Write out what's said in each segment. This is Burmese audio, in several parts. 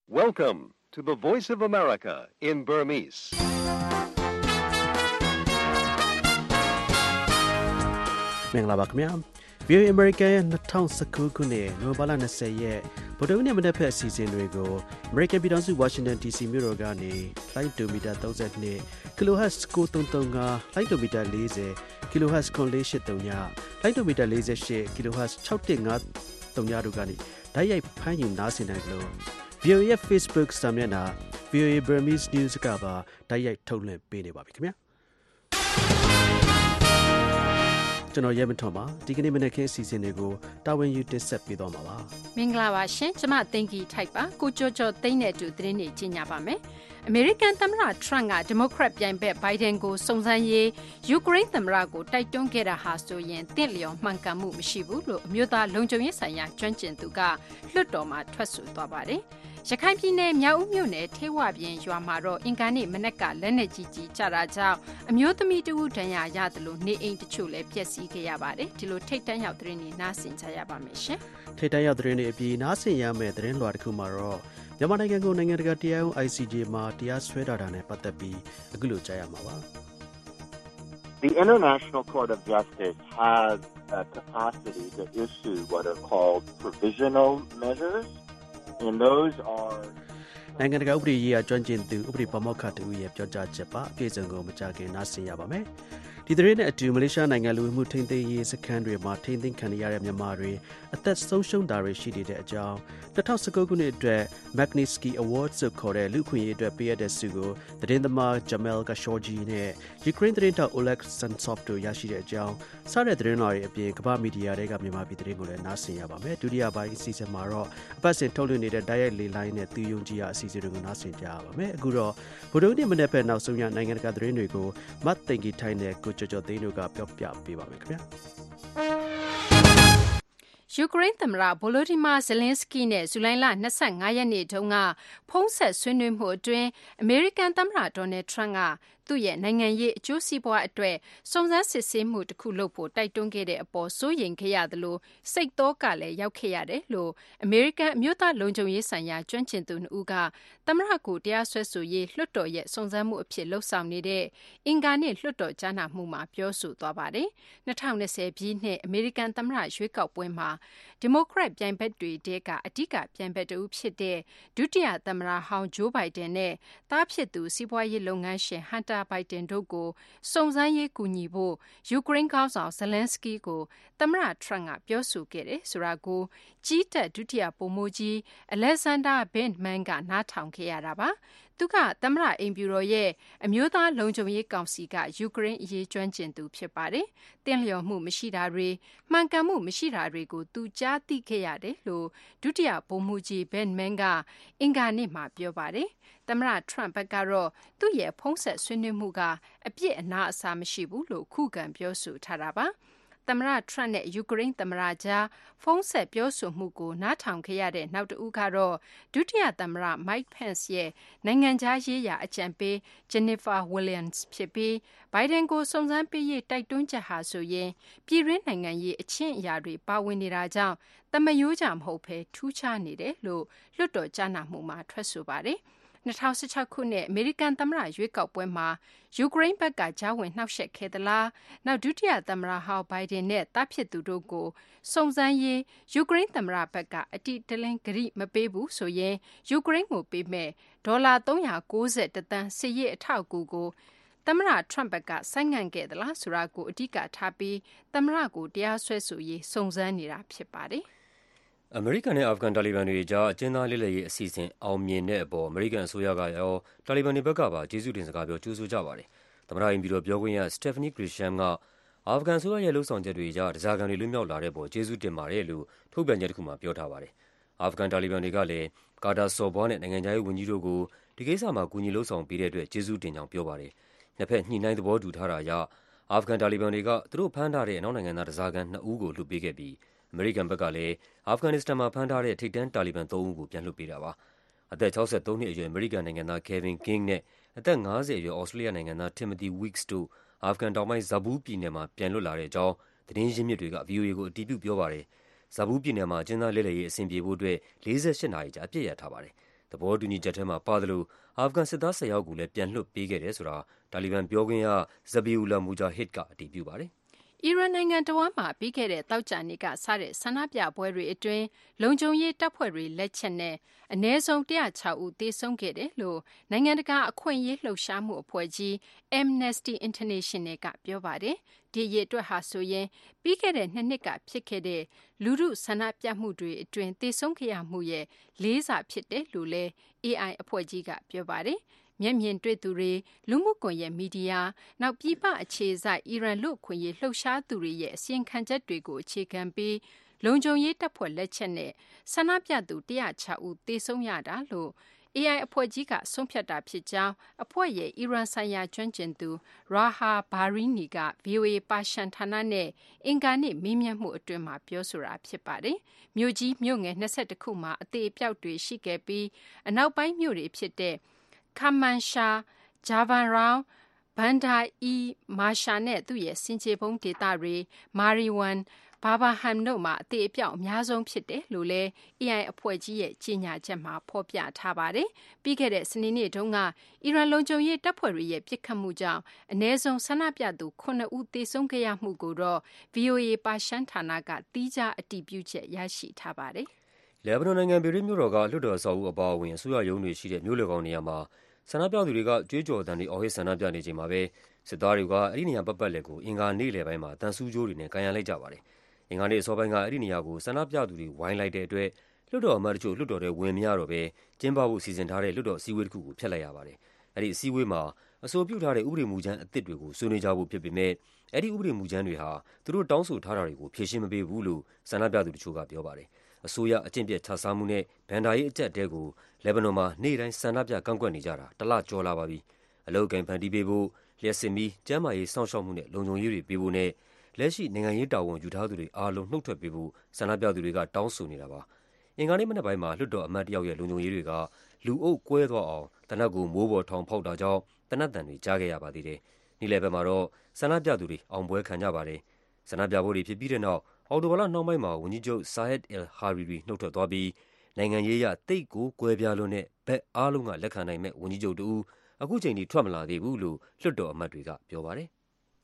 Welcome to the Voice of America in Burmese. ။မင်္ဂလာပါခင်ဗျာ။ VOA American ရဲ့2019ခုနှစ်နိုဝင်ဘာလ20ရက်ဗုဒ္ဓဟူးနေ့မနက်ဖက်အစီအစဉ်တွေကို American ပြည်ထောင်စု Washington DC မြို့တော်ကနေလိုင်းဒိုမီတာ32 kHz 9335လိုင်းဒိုမီတာ40 kHz 9839လိုင်းဒိုမီတာ48 kHz 6153တို့ကနေဓာတ်ရိုက်ဖမ်းယူနားဆင်နိုင်လို့ VOA ရဲ့ Facebook စာမျက်နှာ VOA Burmese News ကပါဓာတ်ရိုက်ထုတ်လွှင့်ပေးနေပါပြီခင်ဗျာ။ကျွန်တော်ရဲမထွန်ပါဒီကနေ့မနေ့ကအစီအစဉ်တွေကိုတာဝန်ယူတင်ဆက်ပေးသွားမှာပါမင်္ဂလာပါရှင်ကျမသိင်္ဂီထိုက်ပါကိုကျော်ကျော်သိန်းနဲ့တူသတင်းတွေကြီးညာပါမယ်အမေရိကန်သမ္မတထရန့်ကဒီမိုကရက်ပြိုင်ဘက်ဘိုင်ဒန်ကိုစုံစမ်းရေးယူကရိန်းသမ္မတကိုတိုက်တွန်းခဲ့တာဟာဆိုရင်တင့်လျော်မှန်ကန်မှုမရှိဘူးလို့အမျိုးသားလုံခြုံရေးဆိုင်ရာကျွမ်းကျင်သူကလွှတ်တော်မှာထွက်ဆိုသွားပါတယ်ရခိုင်ပြည်နယ်မြောက်ဦးမြို့နယ်ထေဝပြင်ရွာမှာတော့အင်္ဂါနေ့မနက်ကလက်နက်ကြီးကြီးကျတာကြောင့်အမျိုးသမီးတဦးဒဏ်ရာရတယ်လို့နေအိမ်တချို့လည်းပျက်စီးခဲ့ရပါတယ်ဒီလိုထိတ်တန့်ရောက်သတင်းတွေနားဆင်ကြရပါမယ်ရှင်ထိတ်တန့်ရောက်သတင်းတွေအပြီးနားဆင်ရမယ့်သတင်းလွှာတစ်ခုမှာတော့မြန်မာနိုင်ငံကိုနိုင်ငံတကာတရားရုံး ICJ မှာတရားစွဲတာနဲ့ပတ်သက်ပြီးအခုလိုကြားရမှာပါ The International Court of Justice has a capacity to issue what are called provisional measures and those are နိုင်ငံတကာဥပဒေရေးရာကျွမ်းကျင်သူဥပဒေပါမောက္ခတူရဲ့ပြောကြားချက်ပါအပြည့်စုံကိုမကြာခင်နားဆင်ရပါမယ်ဒီသတင်းနဲ့အတူမလေးရှားနိုင်ငံလူမှုထိန်းသိမ်းရေးစခန်းတွေမှာထိန်းသိမ်းခံရတဲ့မြန်မာတွေအသက်ဆုံးရှုံးတာတွေရှိနေတဲ့အကြောင်း2019ခုနှစ်အတွက် Magnitsky Award ဆိုခေါ်တဲ့လူ့အခွင့်အရေးအတွက်ပေးရတဲ့ဆုကိုသတင်းသမား Jamal Khashoggi နဲ့ Ukraine သတင်းထောက် Oleg Sentsov တို့ရရှိတဲ့အကြောင်းစတဲ့သတင်းတွေအပြင်ကမ္ဘာမီဒီယာတွေကမြန်မာပြည်သတင်းကိုလည်းနားဆင်ရပါမယ်ဒုတိယပိုင်းအစီအစဉ်မှာတော့အပတ်စဉ်ထုတ်လွှင့်နေတဲ့ Direct လေလိုင်းနဲ့သူယုံကြည်ရအစီအစဉ်တွေကိုနားဆင်ကြရပါမယ်အခုတော့ဗုဒ္ဓဟူးနေ့မနေ့ဖက်နောက်ဆုံးရနိုင်ငံတကာသတင်းတွေကိုမတ်သိင်္ဂီထိုင်းနဲ့ကိုကျော်ကျော်သိန်းတို့ကပြောပြပေးပါမယ်ခင်ဗျာယူကရိန်းသမ္မတဗိုလိုဒီမာဇလင်းစကီနဲ့ဇူလိုင်လ25ရက်နေ့တုန်းကဖုန်းဆက်ဆွေးနွေးမှုအတွင်းအမေရိကန်သမ္မတဒေါ်နယ်ထရန့်ကသူ့ရဲ့နိုင်ငံရေးအကျိုးစီးပွားအတွက်စုံစမ်းစစ်ဆေးမှုတစ်ခုလုပ်ဖို့တိုက်တွန်းခဲ့တဲ့အပေါ်စိုးရိမ်ခဲ့ရသလိုစိတ်သောကလည်းရောက်ခဲ့ရတယ်လို့အမေရိကန်အမျိုးသားလုံခြုံရေးဆိုင်ရာကျွမ်းကျင်သူ2ဦးကသမ္မတကိုတရားစွဲဆိုရေးလွှတ်တော်ရဲ့စုံစမ်းမှုအဖြစ်လှုပ်ဆောင်နေတဲ့အင်္ဂါနေ့လွှတ်တော်ကြားနာမှုမှာပြောဆိုသွားပါတယ်2020ပြည့်နှစ်အမေရိကန်သမ္မတရွေးကောက်ပွဲမှာဒီမိုကရက်ပြိုင်ဘက်တွေတဲကအဓိကပြိုင်ဘက်တူဖြစ်တဲ့ဒုတိယသမ္မတဟောင်းဂျိုးဘိုင်ဒန်နဲ့သားဖြစ်သူစီးပွားရေးလုပ်ငန်းရှင်ဟန်တာဘိုင်ဒန်တို့ကိုစုံစမ်းရေးကူညီဖို့ယူကရိန်းခေါင်းဆောင်ဇလန်စကီကိုသမ္မတထရန့်ကပြောဆိုခဲ့တယ်ဆိုတာကိုကြီးတပ်ဒုတိယဗိုလ်မှူးကြီးအလက်ဇန်ဒါဘင့်မန်ကနားထောင်ခဲ့ရတာပါသူကသမ္မတအိမ်ဖြူတော်ရဲ့အမျိုးသားလုံခြုံရေးကောင်စီကယူကရိန်းအရေးကျွမ်းကျင်သူဖြစ်ပါတယ်။တင်းလျော်မှုမရှိတာတွေမှန်ကန်မှုမရှိတာတွေကိုသူကြားသိခဲ့ရတယ်လို့ဒုတိယဗိုလ်မှူးကြီးဘင့်မန်ကအင်္ဂါနေ့မှာပြောပါတယ်။သမ္မတထရန့်ဘက်ကတော့သူ့ရဲ့ဖုန်းဆက်ဆွေးနွေးမှုကအပြစ်အနာအဆာမရှိဘူးလို့ခုခံပြောဆိုထားတာပါ။သမ္မတထရန့်နဲ့ယူကရိန်းသမ္မတကြားဖုန်းဆက်ပြောဆိုမှုကိုနားထောင်ခဲ့ရတဲ့နောက်တစ်ဦးကတော့ဒုတိယသမ္မတ Mike Pence ရဲ့နိုင်ငံခြားရေးရာအကြံပေး Jennifer Williams ဖြစ်ပြီးဘိုင်ဒန်ကိုစုံစမ်းပေးရေးတိုက်တွန်းချက်ဟာဆိုရင်ပြည်တွင်းနိုင်ငံရေးအချင်းအရာတွေပါဝင်နေတာကြောင့်တမယိုးကြမဟုတ်ဘဲထူးခြားနေတယ်လို့လွှတ်တော်ကြားနာမှုမှာထွက်ဆိုပါတယ်2016ခုနှစ်အမေရိကန်သမ္မတရွေးကောက်ပွဲမှာယူကရိန်းဘက်ကကြားဝင်နှောက်ယှက်ခဲ့သလားနောက်ဒုတိယသမ္မတဟောင်းဘိုင်ဒန်နဲ့တားဖြစ်သူတို့ကိုစုံစမ်းရေးယူကရိန်းသမ္မတဘက်ကအတိတလင်းဂရိမပေးဘူးဆိုရင်ယူကရိန်းကိုပေးမဲ့ဒေါ်လာ390တန်းစစ်ရေးအထောက်အကူကိုသမ္မတထရန့်ဘက်ကဆိုင်းငံ့ခဲ့သလားဆိုတာကိုအဓိကထားပြီးသမ္မတကိုတရားစွဲဆိုရေးစုံစမ်းနေတာဖြစ်ပါတယ်အမေရိကန်နဲ့အာဖဂန်တာလီဘန်တွေကြားအကျဉ်းသားလက်လက်ရေးအစီအစဉ်အောင်မြင်တဲ့အပေါ်အမေရိကန်အစိုးရကရောတာလီဘန်တွေဘက်ကပါကျေးဇူးတင်စကားပြောကြိုးဆိုကြပါတယ်။သမ္မတအိမ်ပြည်တော်ပြောခွင့်ရ Stephanie Grisham ကအာဖဂန်အစိုးရရဲ့လှုပ်ဆောင်ချက်တွေကြားတရားခံတွေလွတ်မြောက်လာတဲ့ပေါ်ကျေးဇူးတင်ပါတယ်လို့ထုတ်ပြန်ချက်တစ်ခုမှာပြောထားပါတယ်။အာဖဂန်တာလီဘန်တွေကလည်းကာတာဆော်ဘွားနဲ့နိုင်ငံခြားရေးဝန်ကြီးတို့ကိုဒီကိစ္စမှာကူညီလှုပ်ဆောင်ပေးတဲ့အတွက်ကျေးဇူးတင်ကြောင်းပြောပါတယ်။နှစ်ဖက်ညှိနှိုင်းသဘောတူထားတာအရအာဖဂန်တာလီဘန်တွေကသူတို့ဖမ်းထားတဲ့အနောက်နိုင်ငံသားတရားခံ2ဦးကိုလွှတ်ပေးခဲ့ပြီးအမေရိကန်ဘက်ကလည်းအာဖဂန်နစ္စတန်မှာဖမ်းထားတဲ့ထိပ်တန်းတာလီဘန်3ဦးကိုပြန်လွှတ်ပေးတာပါ။အသက်63နှစ်အရွယ်အမေရိကန်နိုင်ငံသား Kevin King နဲ့အသက်50အရွယ်ဩစတြေးလျနိုင်ငံသား Timothy Weeks တို့အာဖဂန်တောင်ပိုင်းဇာဘူးပြည်နယ်မှာပြန်လွတ်လာတဲ့အကြောင်းသတင်းရင်းမြစ်တွေက VOA ကိုအတည်ပြုပြောပါတယ်။ဇာဘူးပြည်နယ်မှာအကျဉ်းသားလက်လက်ရေးအဆင်ပြေဖို့အတွက်48နာရီကြာအပြည့်ရထားပါတယ်။သဘောတူညီချက်ထဲမှာပါသလိုအာဖဂန်စစ်သား10 ယောက်ကိုလည်းပြန်လွှတ်ပေးခဲ့တယ်ဆိုတာတာလီဘန်ပြောခွင့်ရ Zabihullah Mujahid ကအတည်ပြုပါတယ်အီရန်နိုင်ငံတဝန်းမှာပြီးခဲ့တဲ့သောကြာနေ့ကစတဲ့ဆန္ဒပြပွဲတွေအတွင်းလုံခြုံရေးတပ်ဖွဲ့တွေလက်ချက်နဲ့အနည်းဆုံး106 ဦးသေဆုံးခဲ့တယ်လို့နိုင်ငံတကာအခွင့်အရေးလှုပ်ရှားမှုအဖွဲ့ကြီး Amnesty International ကပြောပါတယ်။ဒီအရေးအတွက်ဟာဆိုရင်ပြီးခဲ့တဲ့2 နှစ်ကဖြစ်ခဲ့တဲ့လူထုဆန္ဒပြမှုတွေအတွင်းသေဆုံးခဲ့ရမှုရဲ့4 ဆဖြစ်တယ်လို့လည်း AI အဖွဲ့ကြီးကပြောပါတယ်။မျက်မြင်တွေ့သူတွေလူမှုကွန်ရက်မီဒီယာနောက်ပြည်ပအခြေစိုက်အီရန်လူ့အခွင့်အရေးလှုပ်ရှားသူတွေရဲ့အစီရင်ခံချက်တွေကိုအခြေခံပြီးလုံခြုံရေးတပ်ဖွဲ့လက်ချက်နဲ့ဆန္ဒပြသူ106 ဦးသေဆုံးရတာလို့ AI အဖွဲ့ကြီးကဆုံးဖြတ်တာဖြစ်ကြောင်းအဖွဲ့ရဲ့အီရန်ဆိုင်ရာကျွမ်းကျင်သူ Raha Bahrini က VOA ပါရှန်ဌာနနဲ့အင်္ဂါနေ့မေးမြန်းမှုအတွင်းမှာပြောဆိုတာဖြစ်ပါတယ်။မြို့ကြီးမြို့ငယ်22 ခုမှာအသေးအပျောက်တွေရှိခဲ့ပြီးအနောက်ပိုင်းမြို့တွေဖြစ်တဲ့Kermanshah, Javanran, Bandar-e-Masha နဲ့သူ့ရဲ့ဆင်ခြေဖုံးဒေသတွေ Mariwan, Babahan တို့မှာအသေးအပျောက်အများဆုံးဖြစ်တယ်လို့လည်း AI အဖွဲ့ကြီးရဲ့ကြေညာချက်မှာဖော်ပြထားပါတယ်။ပြီးခဲ့တဲ့စနေနေ့တုန်းကအီရန်လုံခြုံရေးတပ်ဖွဲ့တွေရဲ့ပစ်ခတ်မှုကြောင့်အနည်းဆုံးဆန္ဒပြသူ9 ဦးသေဆုံးခဲ့ရမှုကိုတော့ VOA ပါရှန်ဌာနကသီးခြားအတည်ပြုချက်ရရှိထားပါတယ်။လက်ဘနွန်နိုင်ငံဘေရွတ်မြို့တော်ကလွှတ်တော်အဆောက်အဦအပါအဝင်အစိုးရရုံးတွေရှိတဲ့မြို့လယ်ကောင်နေရာမှာဆန္ဒပြသူတွေကကြွေးကြော်သံတွေအော်ဟစ်ဆန္ဒပြနေချိန်မှာပဲစစ်သားတွေကအဲ့ဒီနေရာပတ်ပတ်လည်ကိုအင်္ဂါနေ့လယ်ပိုင်းမှာတန်ဆူးကြိုးတွေနဲ့ကန်ရံလိုက်ကြပါတယ်။အင်္ဂါနေ့အစောပိုင်းကအဲ့ဒီနေရာကိုဆန္ဒပြသူတွေဝိုင်းလိုက်တဲ့အတွက်လွှတ်တော်အမတ်တချို့လွှတ်တော်ထဲဝင်မရတော့ဘဲကျင်းပဖို့စီစဉ်ထားတဲ့လွှတ်တော်အစည်းအဝေးတစ်ခုကိုဖျက်လိုက်ရပါတယ်။အဲ့ဒီအစည်းအဝေးမှာအဆိုပြုထားတဲ့ဥပဒေမူကြမ်းအသစ်တွေကိုဆွေးနွေးကြဖို့ဖြစ်ပေမဲ့အဲ့ဒီဥပဒေမူကြမ်းတွေဟာသူတို့တောင်းဆိုထားတာတွေကိုဖြေရှင်းမပေးဘူးလို့ဆန္ဒပြသူတချို့ကပြောပါတယ်။အစိုးရအကျင့်ပြတ်ခြစားမှုနဲ့ဘန်ဒါရေးအကျပ်တဲကိုလက်ဘနွန်မှာနေ့တိုင်းဆန္ဒပြကန့်ကွက်နေကြတာတလကျော်လာပါပြီ။အလုပ်အကိုင်ဖန်တီးပေးဖို့လျှက်စစ်မီးကျန်းမာရေးစောင့်ရှောက်မှုနဲ့လုံခြုံရေးတွေပေးဖို့နဲ့လက်ရှိနိုင်ငံရေးတာဝန်ယူထားသူတွေအားလုံးနှုတ်ထွက်ပေးဖို့ဆန္ဒပြသူတွေကတောင်းဆိုနေတာပါ။အင်္ဂါနေ့မနက်ပိုင်းမှာလွှတ်တော်အမတ်တယောက်ရဲ့လုံခြုံရေးတွေကလူအုပ်ကွဲသွားအောင်တနက်ကိုမိုးပေါ်ထောင်ဖောက်တာကြောင့်တနက်တန်တွေကြားခဲ့ရပါသေးတယ်။နေ့လယ်ဘက်မှာတော့ဆန္ဒပြသူတွေအောင်ပွဲခံကြပါတယ်။ဆန္ဒပြပွဲတွေဖြစ်ပြီးတဲ့နောက်အော်တိုဘာလနှောင်းပိုင်းမှာဝန်ကြီးချုပ် Saad al-Hariri နှုတ်ထွက်သွားပြီးနိုင်ငံရေးအရသိပ်ကိုကွဲပြားလွန်းတဲ့ဘက်အားလုံးကလက်ခံနိုင်မဲ့ဝန်ကြီးချုပ်တူအခုချိန်ထိထွက်မလာသေးဘူးလို့လွှတ်တော်အမတ်တွေကပြောပါတယ်။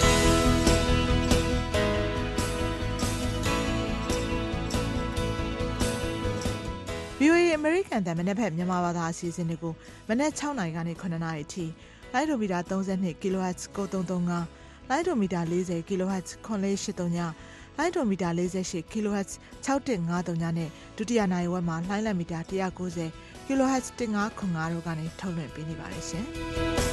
VOA အမေရိကန်တန်မနက်ဖက်မြန်မာဘာသာအစီအစဉ်တွေကိုမနက်6 နာရီကနေ9 နာရီအထိလိုင်းဒိုမီတာ32 kHz 9335လိုင်းဒိုမီတာ40 kHz 9483ညလိုင်းဒိုမီတာ48 kHz 6153ညနဲ့ဒုတိယနိုင်ဝက်မှာလိုင်းလက်မီတာ190 kHz 1505တို့ကနေထုတ်လွှင့်ပေးနေပါတယ်ရှင်။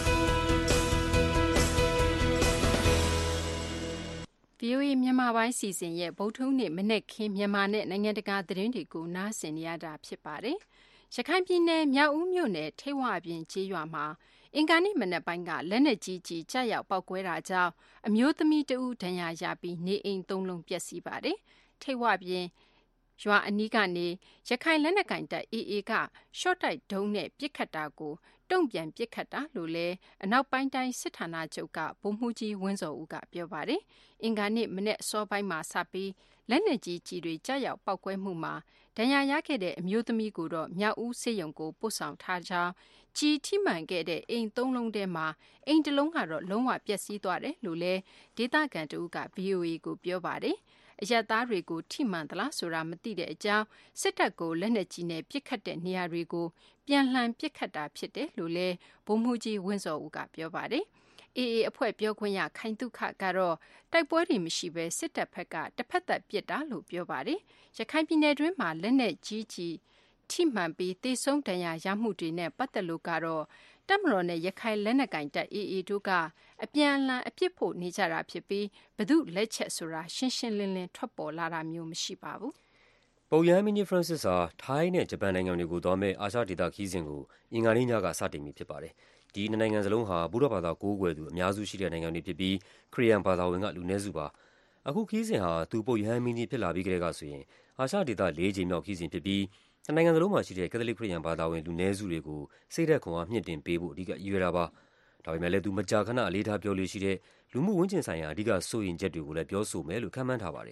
VOA မြန်မာပိုင်းစီစဉ်ရဲ့ဗုဒ္ဓဟူးနေ့မနေ့ခင်းမြန်မာနဲ့နိုင်ငံတကာသတင်းတွေကိုနားဆင်နေရတာဖြစ်ပါတယ်။ရခိုင်ပြည်နယ်မြောက်ဦးမြို့နယ်ထိပ်ဝပြင်ကျေးရွာမှာအင်္ဂါနေ့မနက်ပိုင်းကလက်နက်ကြီးကြီးကျရောက်ပောက်ကွဲတာကြောင့်အမျိုးသမီးတဦးဒဏ်ရာရပြီးနေအိမ်3 လုံးပျက်စီးပါတယ်။ထိပ်ဝပြင်ရွာအနီးကနေရခိုင်လက်နက်ကိုင်တပ် AA ကရှော့တိုက်ဒုံးနဲ့ပစ်ခတ်တာကိုတုံ့ပြန်ပစ်ခတ်တာလို့လည်းအနောက်ပိုင်းတိုင်းစစ်ဌာနချုပ်ကဗိုလ်မှူးကြီးဝင်းစော်ဦးကပြောပါတယ်။အင်္ဂါနေ့မနေ့အစောပိုင်းမှာစပြီးလက်နက်ကြီးကြီးတွေကြားရောက်ပောက်ကွဲမှုမှာဒဏ်ရာရခဲ့တဲ့အမျိုးသမီးကိုတော့မြောက်ဦးဆေးရုံကိုပို့ဆောင်ထားကြောင်းကြီးထိမှန်ခဲ့တဲ့အိမ်3 လုံးထဲမှာအိမ်1 လုံးကတော့လုံးဝပျက်စီးသွားတယ်လို့လည်းဒေသခံတဦးက VOA ကိုပြောပါတယ်။အရပ်သားတွေကိုထိမှန်သလားဆိုတာမသိတဲ့အကြောင်းစစ်တပ်ကိုလက်နက်ကြီးနဲ့ပစ်ခတ်တဲ့နေရာတွေကိုပြန်လှန်ပစ်ခတ်တာဖြစ်တယ်လို့လည်းဗိုလ်မှူးကြီးဝင်းစော်ဦးကပြောပါတယ်။ AA အဖွဲ့ပြောခွင့်ရခိုင်သုခကတော့တိုက်ပွဲတွေမရှိဘဲစစ်တပ်ဘက်ကတစ်ဖက်သက်ပစ်တာလို့ပြောပါတယ်။ရခိုင်ပြည်နယ်တွင်းမှာလက်နက်ကြီးကြီးထိမှန်ပြီးသေဆုံးဒဏ်ရာရမှုတွေနဲ့ပတ်သက်လို့ကတော့တပ်မတော်နဲ့ရခိုင်လက်နက်ကိုင်တပ် AA တို့ကအပြန်အလှန်အပြစ်ဖို့နေကြတာဖြစ်ပြီးဘယ်သူလက်ချက်ဆိုတာရှင်းရှင်းလင်းလင်းထွက်ပေါ်လာတာမျိုးမရှိပါဘူး။ပုပ်ရဟန်းမင်းကြီး Francis ဟာထိုင်းနဲ့ဂျပန်နိုင်ငံတွေကိုသွားမဲ့အာရှဒေသခီးစဉ်ကိုအင်္ဂါနေ့ညကစတင်ပြီဖြစ်ပါတယ်။ဒီနိုင်ငံစလုံးဟာဗုဒ္ဓဘာသာကိုးကွယ်သူအများစုရှိတဲ့နိုင်ငံတွေဖြစ်ပြီးခရစ်ယာန်ဘာသာဝင်ကလူနည်းစုပါ။အခုခီးစဉ်ဟာသူပုပ်ရဟန်းမင်းကြီးဖြစ်လာပြီးကတည်းကဆိုရင်အာရှဒေသ4 ကြိမ်မြောက်ခီးစဉ်ဖြစ်ပြီးနိုင်ငံစလုံးမှာရှိတဲ့ကက်သလစ်ခရစ်ယာန်ဘာသာဝင်လူနည်းစုတွေကိုစိတ်ဓာတ်ခွန်အားမြင့်တင်ပေးဖို့အဓိကရည်ရွယ်တာပါ။ဒါပေမဲ့လည်းသူမကြာခဏအလေးထားပြောလို့ရှိတဲ့လူမှုဝန်းကျင်ဆိုင်ရာအဓိကစိုးရိမ်ချက်တွေကိုလည်းပြောဆိုမယ်လို့ခန့်မှန်းထားပါတယ်။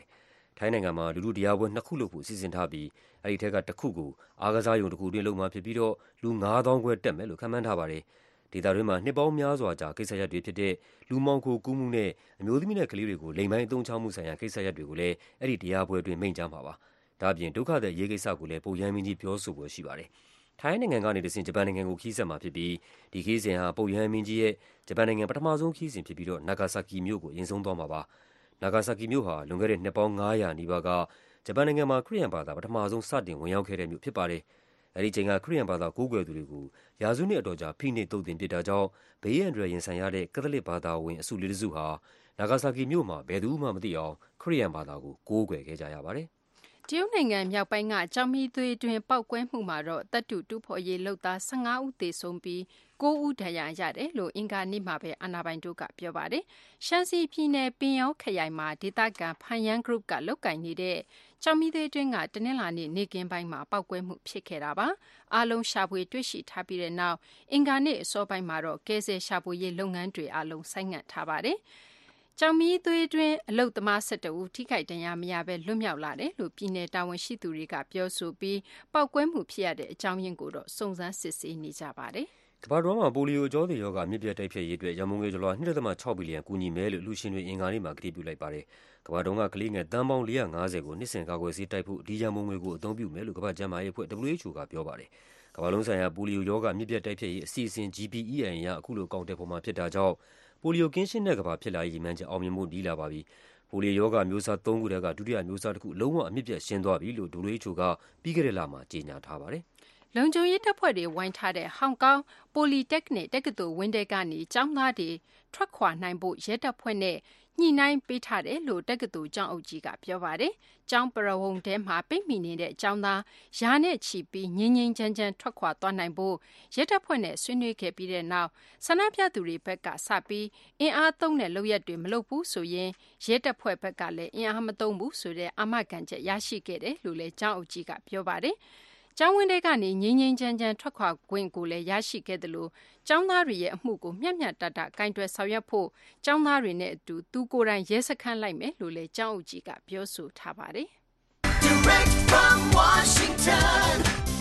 ထိုင်းနိုင်ငံမှာလူထုတရားပွဲ2ခုလုပ်ဖို့စီစဉ်ထားပြီးအဲဒီထက်ကတစ်ခုကိုအားကစားရုံတစ်ခုတွင်လုပ်မှာဖြစ်ပြီးတော့လူ9,000 ခွဲတက်မယ်လို့ခန့်မှန်းထားပါတယ်။ဒေသတွင်းမှာနှစ်ပေါင်းများစွာကြာကိစ္စရပ်တွေဖြစ်တဲ့လူမှောင်ခိုကူးမှုနဲ့အမျိုးသမီးနဲ့ကလေးတွေကိုလိင်ပိုင်းအသုံးချမှုဆိုင်ရာကိစ္စရပ်တွေကိုလည်းအဲဒီတရားပွဲတွင်မိန့်ကြားမှာပါ။ဒါ့အပြင်ဒုက္ခသည်အရေးကိစ္စကိုလည်းပုပ်ရဟန်းမင်းကြီးပြောဆိုပွဲရှိပါတယ်။ထိုင်းနိုင်ငံကနေတဆင့်ဂျပန်နိုင်ငံကိုခရီးဆက်မှာဖြစ်ပြီးဒီခရီးစဉ်ဟာပုပ်ရဟန်းမင်းကြီးရဲ့ဂျပန်နိုင်ငံပထမဆုံးခရီးစဉ်ဖြစ်ပြီးတော့နာဂါဆာကီမြို့ကိုအရင်ဆုံးသွားမှာပါ။နာဂါဆာကီမြို့ဟာလွန်ခဲ့တဲ့နှစ်ပေါင်း900နီးပါးကဂျပန်နိုင်ငံမှာခရစ်ယာန်ဘာသာပထမဆုံးစတင်ဝင်ရောက်ခဲ့တဲ့မြို့ဖြစ်ပါတယ်။အဲဒီချိန်ကခရစ်ယာန်ဘာသာကိုးကွယ်သူတွေကိုရာစုနှစ်အတော်ကြာဖိနှိပ်သုတ်သင်ပစ်တာကြောင့်ဘေးအန္တရာယ်ရင်ဆိုင်ရတဲ့ကက်သလစ်ဘာသာဝင်အစုလေးတစုဟာနာဂါဆာကီမြို့မှာဘယ်သူမှမသိအောင်ခရစ်ယာန်ဘာသာကိုကိုးကွယ်ခဲ့ကြရပါတယ်။တရုတ်နိုင်ငံမြောက်ပိုင်းကကျောက်မီးသွေးတွင်ပောက်ကွဲမှုမှာတော့သတ္တုတူးဖော်ရေးလုပ်သား15 ဦးသေဆုံးပြီး9 ဦးဒဏ်ရာရတယ်လို့အင်္ဂါနေ့မှာပဲအာဏာပိုင်တို့ကပြောပါတယ်။ရှမ်းစီပြည်နယ်ပင်ယောခရိုင်မှာဒေသခံဖန်ယန်း group ကလုပ်ကိုင်နေတဲ့ကျောက်မီးသွေးတွင်းကတနင်္လာနေ့နေ့ကင်းပိုင်းမှာပောက်ကွဲမှုဖြစ်ခဲ့တာပါ။အားလုံးရှာဖွေတွေ့ရှိထားပြီးတဲ့နောက်အင်္ဂါနေ့အစောပိုင်းမှာတော့ကဲဆယ်ရှာဖွေရေးလုပ်ငန်းတွေအားလုံးဆိုင်းငံ့ထားပါတယ်။ကျောက်မီးသွေးတွင်းအလုပ်သမား12ဦးထိခိုက်ဒဏ်ရာမရဘဲလွတ်မြောက်လာတယ်လို့ပြည်내တာဝန်ရှိသူတွေကပြောဆိုပြီးပောက်ကွဲမှုဖြစ်ရတဲ့အကြောင်းရင်းကိုတော့စုံစမ်းစစ်ဆေးနေကြပါတယ်။ကမ္ဘာတော်မှာပိုလီယိုအကြောသေရောဂါမြစ်ပြတ်တိုက်ဖျက်ရေးအတွက်ရန်ပုံငွေဒေါ်လာ 2.6 ဘီလီယံကူညီမယ်လို့လူရှင်တွေအင်္ဂါနေ့မှာကတိပြုလိုက်ပါတယ်။ကမ္ဘာတော်ကကလေးငယ်သန်းပေါင်း450ကိုနှစ်စဉ်ကာကွယ်ဆေးတိုက်ဖို့ဒီရန်ပုံငွေကိုအသုံးပြုမယ်လို့ကမ္ဘာ့ကျန်းမာရေးအဖွဲ့ WHO ကပြောပါတယ်။ကမ္ဘာလုံးဆိုင်ရာပိုလီယိုရောဂါမြစ်ပြတ်တိုက်ဖျက်ရေးအစီအစဉ် GPEI အရအခုလိုအကောင်အထည်ဖော်မှာဖြစ်တာကြောင့်ပိုလီယိုကင်းရှင်းတဲ့ကမ္ဘာဖြစ်လာရေးရည်မှန်းချက်အောင်မြင်ဖို့နီးလာပါပြီ။ပိုလီယိုရောဂါမျိုးစား3ခုတည်းကဒုတိယမျိုးစားတစ်ခုလုံးဝအမြစ်ပြတ်ရှင်းသွားပြီလို့ WHO ကပြီးခဲ့တဲ့လမှာကြေညာထားပါတယ်။လုံခြုံရေးတပ်ဖွဲ့တွေဝိုင်းထားတဲ့ဟောင်ကောင်ပိုလီတက်နစ်တက္ကသိုလ်ဝင်းထဲကနေကျောင်းသားတွေထွက်ခွာနိုင်ဖို့ရဲတပ်ဖွဲ့နဲ့ညှိနှိုင်းပေးထားတယ်လို့တက္ကသိုလ်ကျောင်းအုပ်ကြီးကပြောပါတယ်။ကျောင်းပရဝုဏ်ထဲမှာပိတ်မိနေတဲ့ကျောင်းသားရာနဲ့ချီပြီးငြိမ်းငြိမ်းချမ်းချမ်းထွက်ခွာသွားနိုင်ဖို့ရဲတပ်ဖွဲ့နဲ့ဆွေးနွေးခဲ့ပြီးတဲ့နောက်ဆန္ဒပြသူတွေဘက်ကစပြီးအင်အားသုံးတဲ့လုပ်ရက်တွေမလုပ်ဘူးဆိုရင်ရဲတပ်ဖွဲ့ဘက်ကလည်းအင်အားမသုံးဘူးဆိုတဲ့အာမခံချက်ရရှိခဲ့တယ်လို့လည်းကျောင်းအုပ်ကြီးကပြောပါတယ်။ကျောင်းဝင်းထဲကနေငြိမ်းငြိမ်းချမ်းချမ်းထွက်ခွာခွင့်ကိုလည်းရရှိခဲ့တယ်လို့ကျောင်းသားတွေရဲ့အမှုကိုမျှမျှတတကင်တွယ်ဆောင်ရွက်ဖို့ကျောင်းသားတွေနဲ့အတူသူကိုယ်တိုင်ရဲစခန်းလိုက်မယ်လို့လည်းကျောင်းအုပ်ကြီးကပြောဆိုထားပါတယ်။ Direct from Washington,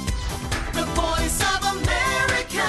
the Voice of America,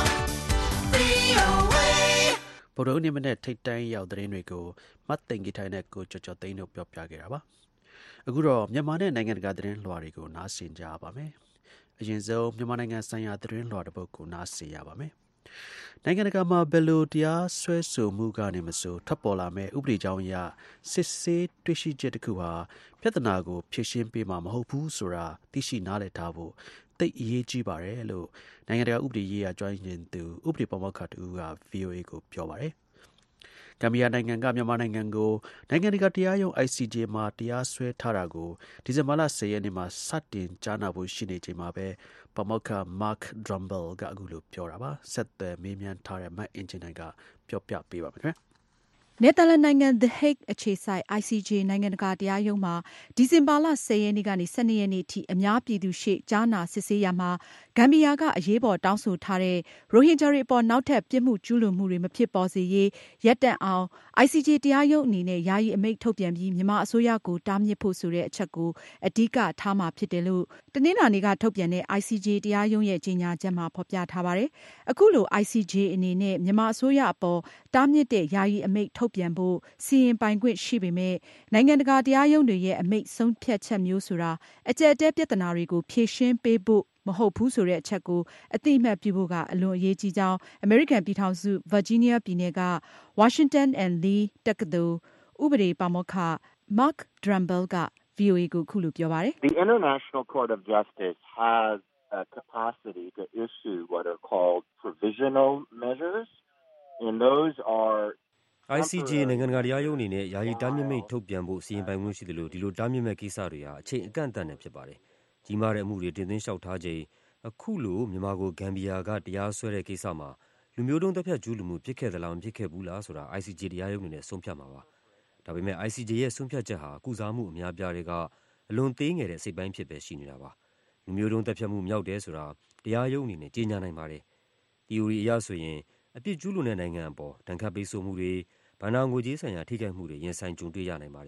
VOA ဗုဒ္ဓနေ့မနေ့ထိတ်တန့်ရောက်သတင်းတွေကိုမတ်သိင်္ဂီထိုင်နဲ့ကိုကျော်ကျော်သိန်းတို့ပြောပြခဲ့တာပါ။အခုတော့မြန်မာနဲ့နိုင်ငံတကာသတင်းလွှာတွေကိုနားဆင်ကြပါမယ်။အရင်ဆုံးမြန်မာနိုင်ငံဆိုင်ရာသတင်းလွှာတစ်ပုဒ်ကိုနားဆင်ရပါမယ်။နိုင်ငံတကာမှာဘယ်လိုတရားစွဲဆိုမှုကနေမဆိုထွက်ပေါ်လာမဲ့ဥပဒေကြောင်းအရစစ်ဆေးတွေ့ရှိချက်တစ်ခုဟာပြဿနာကိုဖြေရှင်းပေးမှာမဟုတ်ဘူးဆိုတာသိရှိနားလည်ထားဖို့သိအရေးကြီးပါတယ်လို့နိုင်ငံတကာဥပဒေရေးရာကျွမ်းကျင်သူဥပဒေပါမောက္ခတူက VOA ကိုပြောပါတယ်။ဂမ်ဘီယာနိုင်ငံကမြန်မာနိုင်ငံကိုနိုင်ငံတကာတရားရုံး ICJ မှာတရားစွဲထားတာကိုဒီဇင်ဘာလ10 ရက်နေ့မှာစတင်ကြားနာဖို့ရှိနေချိန်မှာပဲပါမောက္ခ Mark Drumbl ကအခုလိုပြောတာပါ။ဆက်သွယ်မေးမြန်းထားတဲ့မတ်အင်ဂျင်နိုင်ကပြောပြပေးပါမယ်ခင်ဗျာ။နယ်သာလန်နိုင်ငံ The Hague အခြေစိုက် ICJ နိုင်ငံတကာတရားရုံးမှာဒီဇင်ဘာလ10 ရက်နေ့ကနေ12 ရက်နေ့ထိအများပြည်သူရှေ့ကြားနာစစ်ဆေးရမှာဂမ်ဘီယာကအရေးပေါ်တောင်းဆိုထားတဲ့ရိုဟင်ဂျာတွေအပေါ်နောက်ထပ်ပြစ်မှုကျူးလွန်မှုတွေမဖြစ်ပေါ်စေရေးရပ်တန့်အောင် ICJ တရားရုံးအနေနဲ့ယာယီအမိန့်ထုတ်ပြန်ပြီးမြန်မာအစိုးရကိုတားမြစ်ဖို့ဆိုတဲ့အချက်ကိုအဓိကထားမှာဖြစ်တယ်လို့တနင်္လာနေ့ကထုတ်ပြန်တဲ့ ICJ တရားရုံးရဲ့ကြေညာချက်မှာဖော်ပြထားပါတယ်။အခုလို ICJ အနေနဲ့မြန်မာအစိုးရအပေါ်တားမြစ်တဲ့ယာယီအမိန့်ထုတ်ပြန်ဖို့စီရင်ပိုင်ခွင့်ရှိပေမဲ့နိုင်ငံတကာတရားရုံးတွေရဲ့အမိန့်ဆုံးဖြတ်ချက်မျိုးဆိုတာအကျပ်အတည်းပြဿနာတွေကိုဖြေရှင်းပေးဖို့မဟုတ်ဘူးဆိုတဲ့အချက်ကိုအသိအမှတ်ပြုဖို့ကအလွန်အရေးကြီးကြောင်းအမေရိကန်ပြည်ထောင်စုဗာဂျီးနီးယားပြည်နယ်က Washington and Lee တက္ကသိုလ်ဥပဒေပါမောက္ခ Mark Drumbl က VOA ကိုခုလိုပြောပါတယ်။ The International Court of Justice has a capacity to issue what are called provisional measures, and those are ICJ နိုင်ငံတကာတရားရုံးအနေနဲ့ယာယီတားမြစ်မိန့်ထုတ်ပြန်ဖို့စီရင်ပိုင်ခွင့်ရှိတယ်လို့ဒီလိုတားမြစ်မဲ့ကိစ္စတွေဟာအချိန်အကန့်အသတ်နဲ့ဖြစ်ပါတယ်။ကြီးမားတဲ့အမှုတွေတင်သွင်းလျှောက်ထားချိန်အခုလိုမြန်မာကိုဂမ်ဘီယာကတရားစွဲတဲ့ကိစ္စမှာလူမျိုးတုံးတပ်ဖြတ်ကျူးလွန်မှုဖြစ်ခဲ့သလားမဖြစ်ခဲ့ဘူးလားဆိုတာ ICJ တရားရုံးအနေနဲ့ဆုံးဖြတ်မှာပါ။ဒါပေမဲ့ ICJ ရဲ့ဆုံးဖြတ်ချက်ဟာကုစားမှုအများပြားတွေကအလွန်သေးငယ်တဲ့စိတ်ပိုင်းဖြစ်ပဲရှိနေတာပါ။လူမျိုးတုံးတပ်ဖြတ်မှုမြောက်တယ်ဆိုတာတရားရုံးအနေနဲ့ကြေညာနိုင်ပါတယ်။ theory အရဆိုရင်အပြစ်ကျူးလွန်တဲ့နိုင်ငံအပေါ်ဒဏ်ခတ်ပိတ်ဆို့မှုတွေဘဏ္ဍာငွေကြေးဆိုင်ရာထိခိုက်မှုတွေရင်ဆိုင်ကြုံတွေ့ရနိုင်ပါတယ်။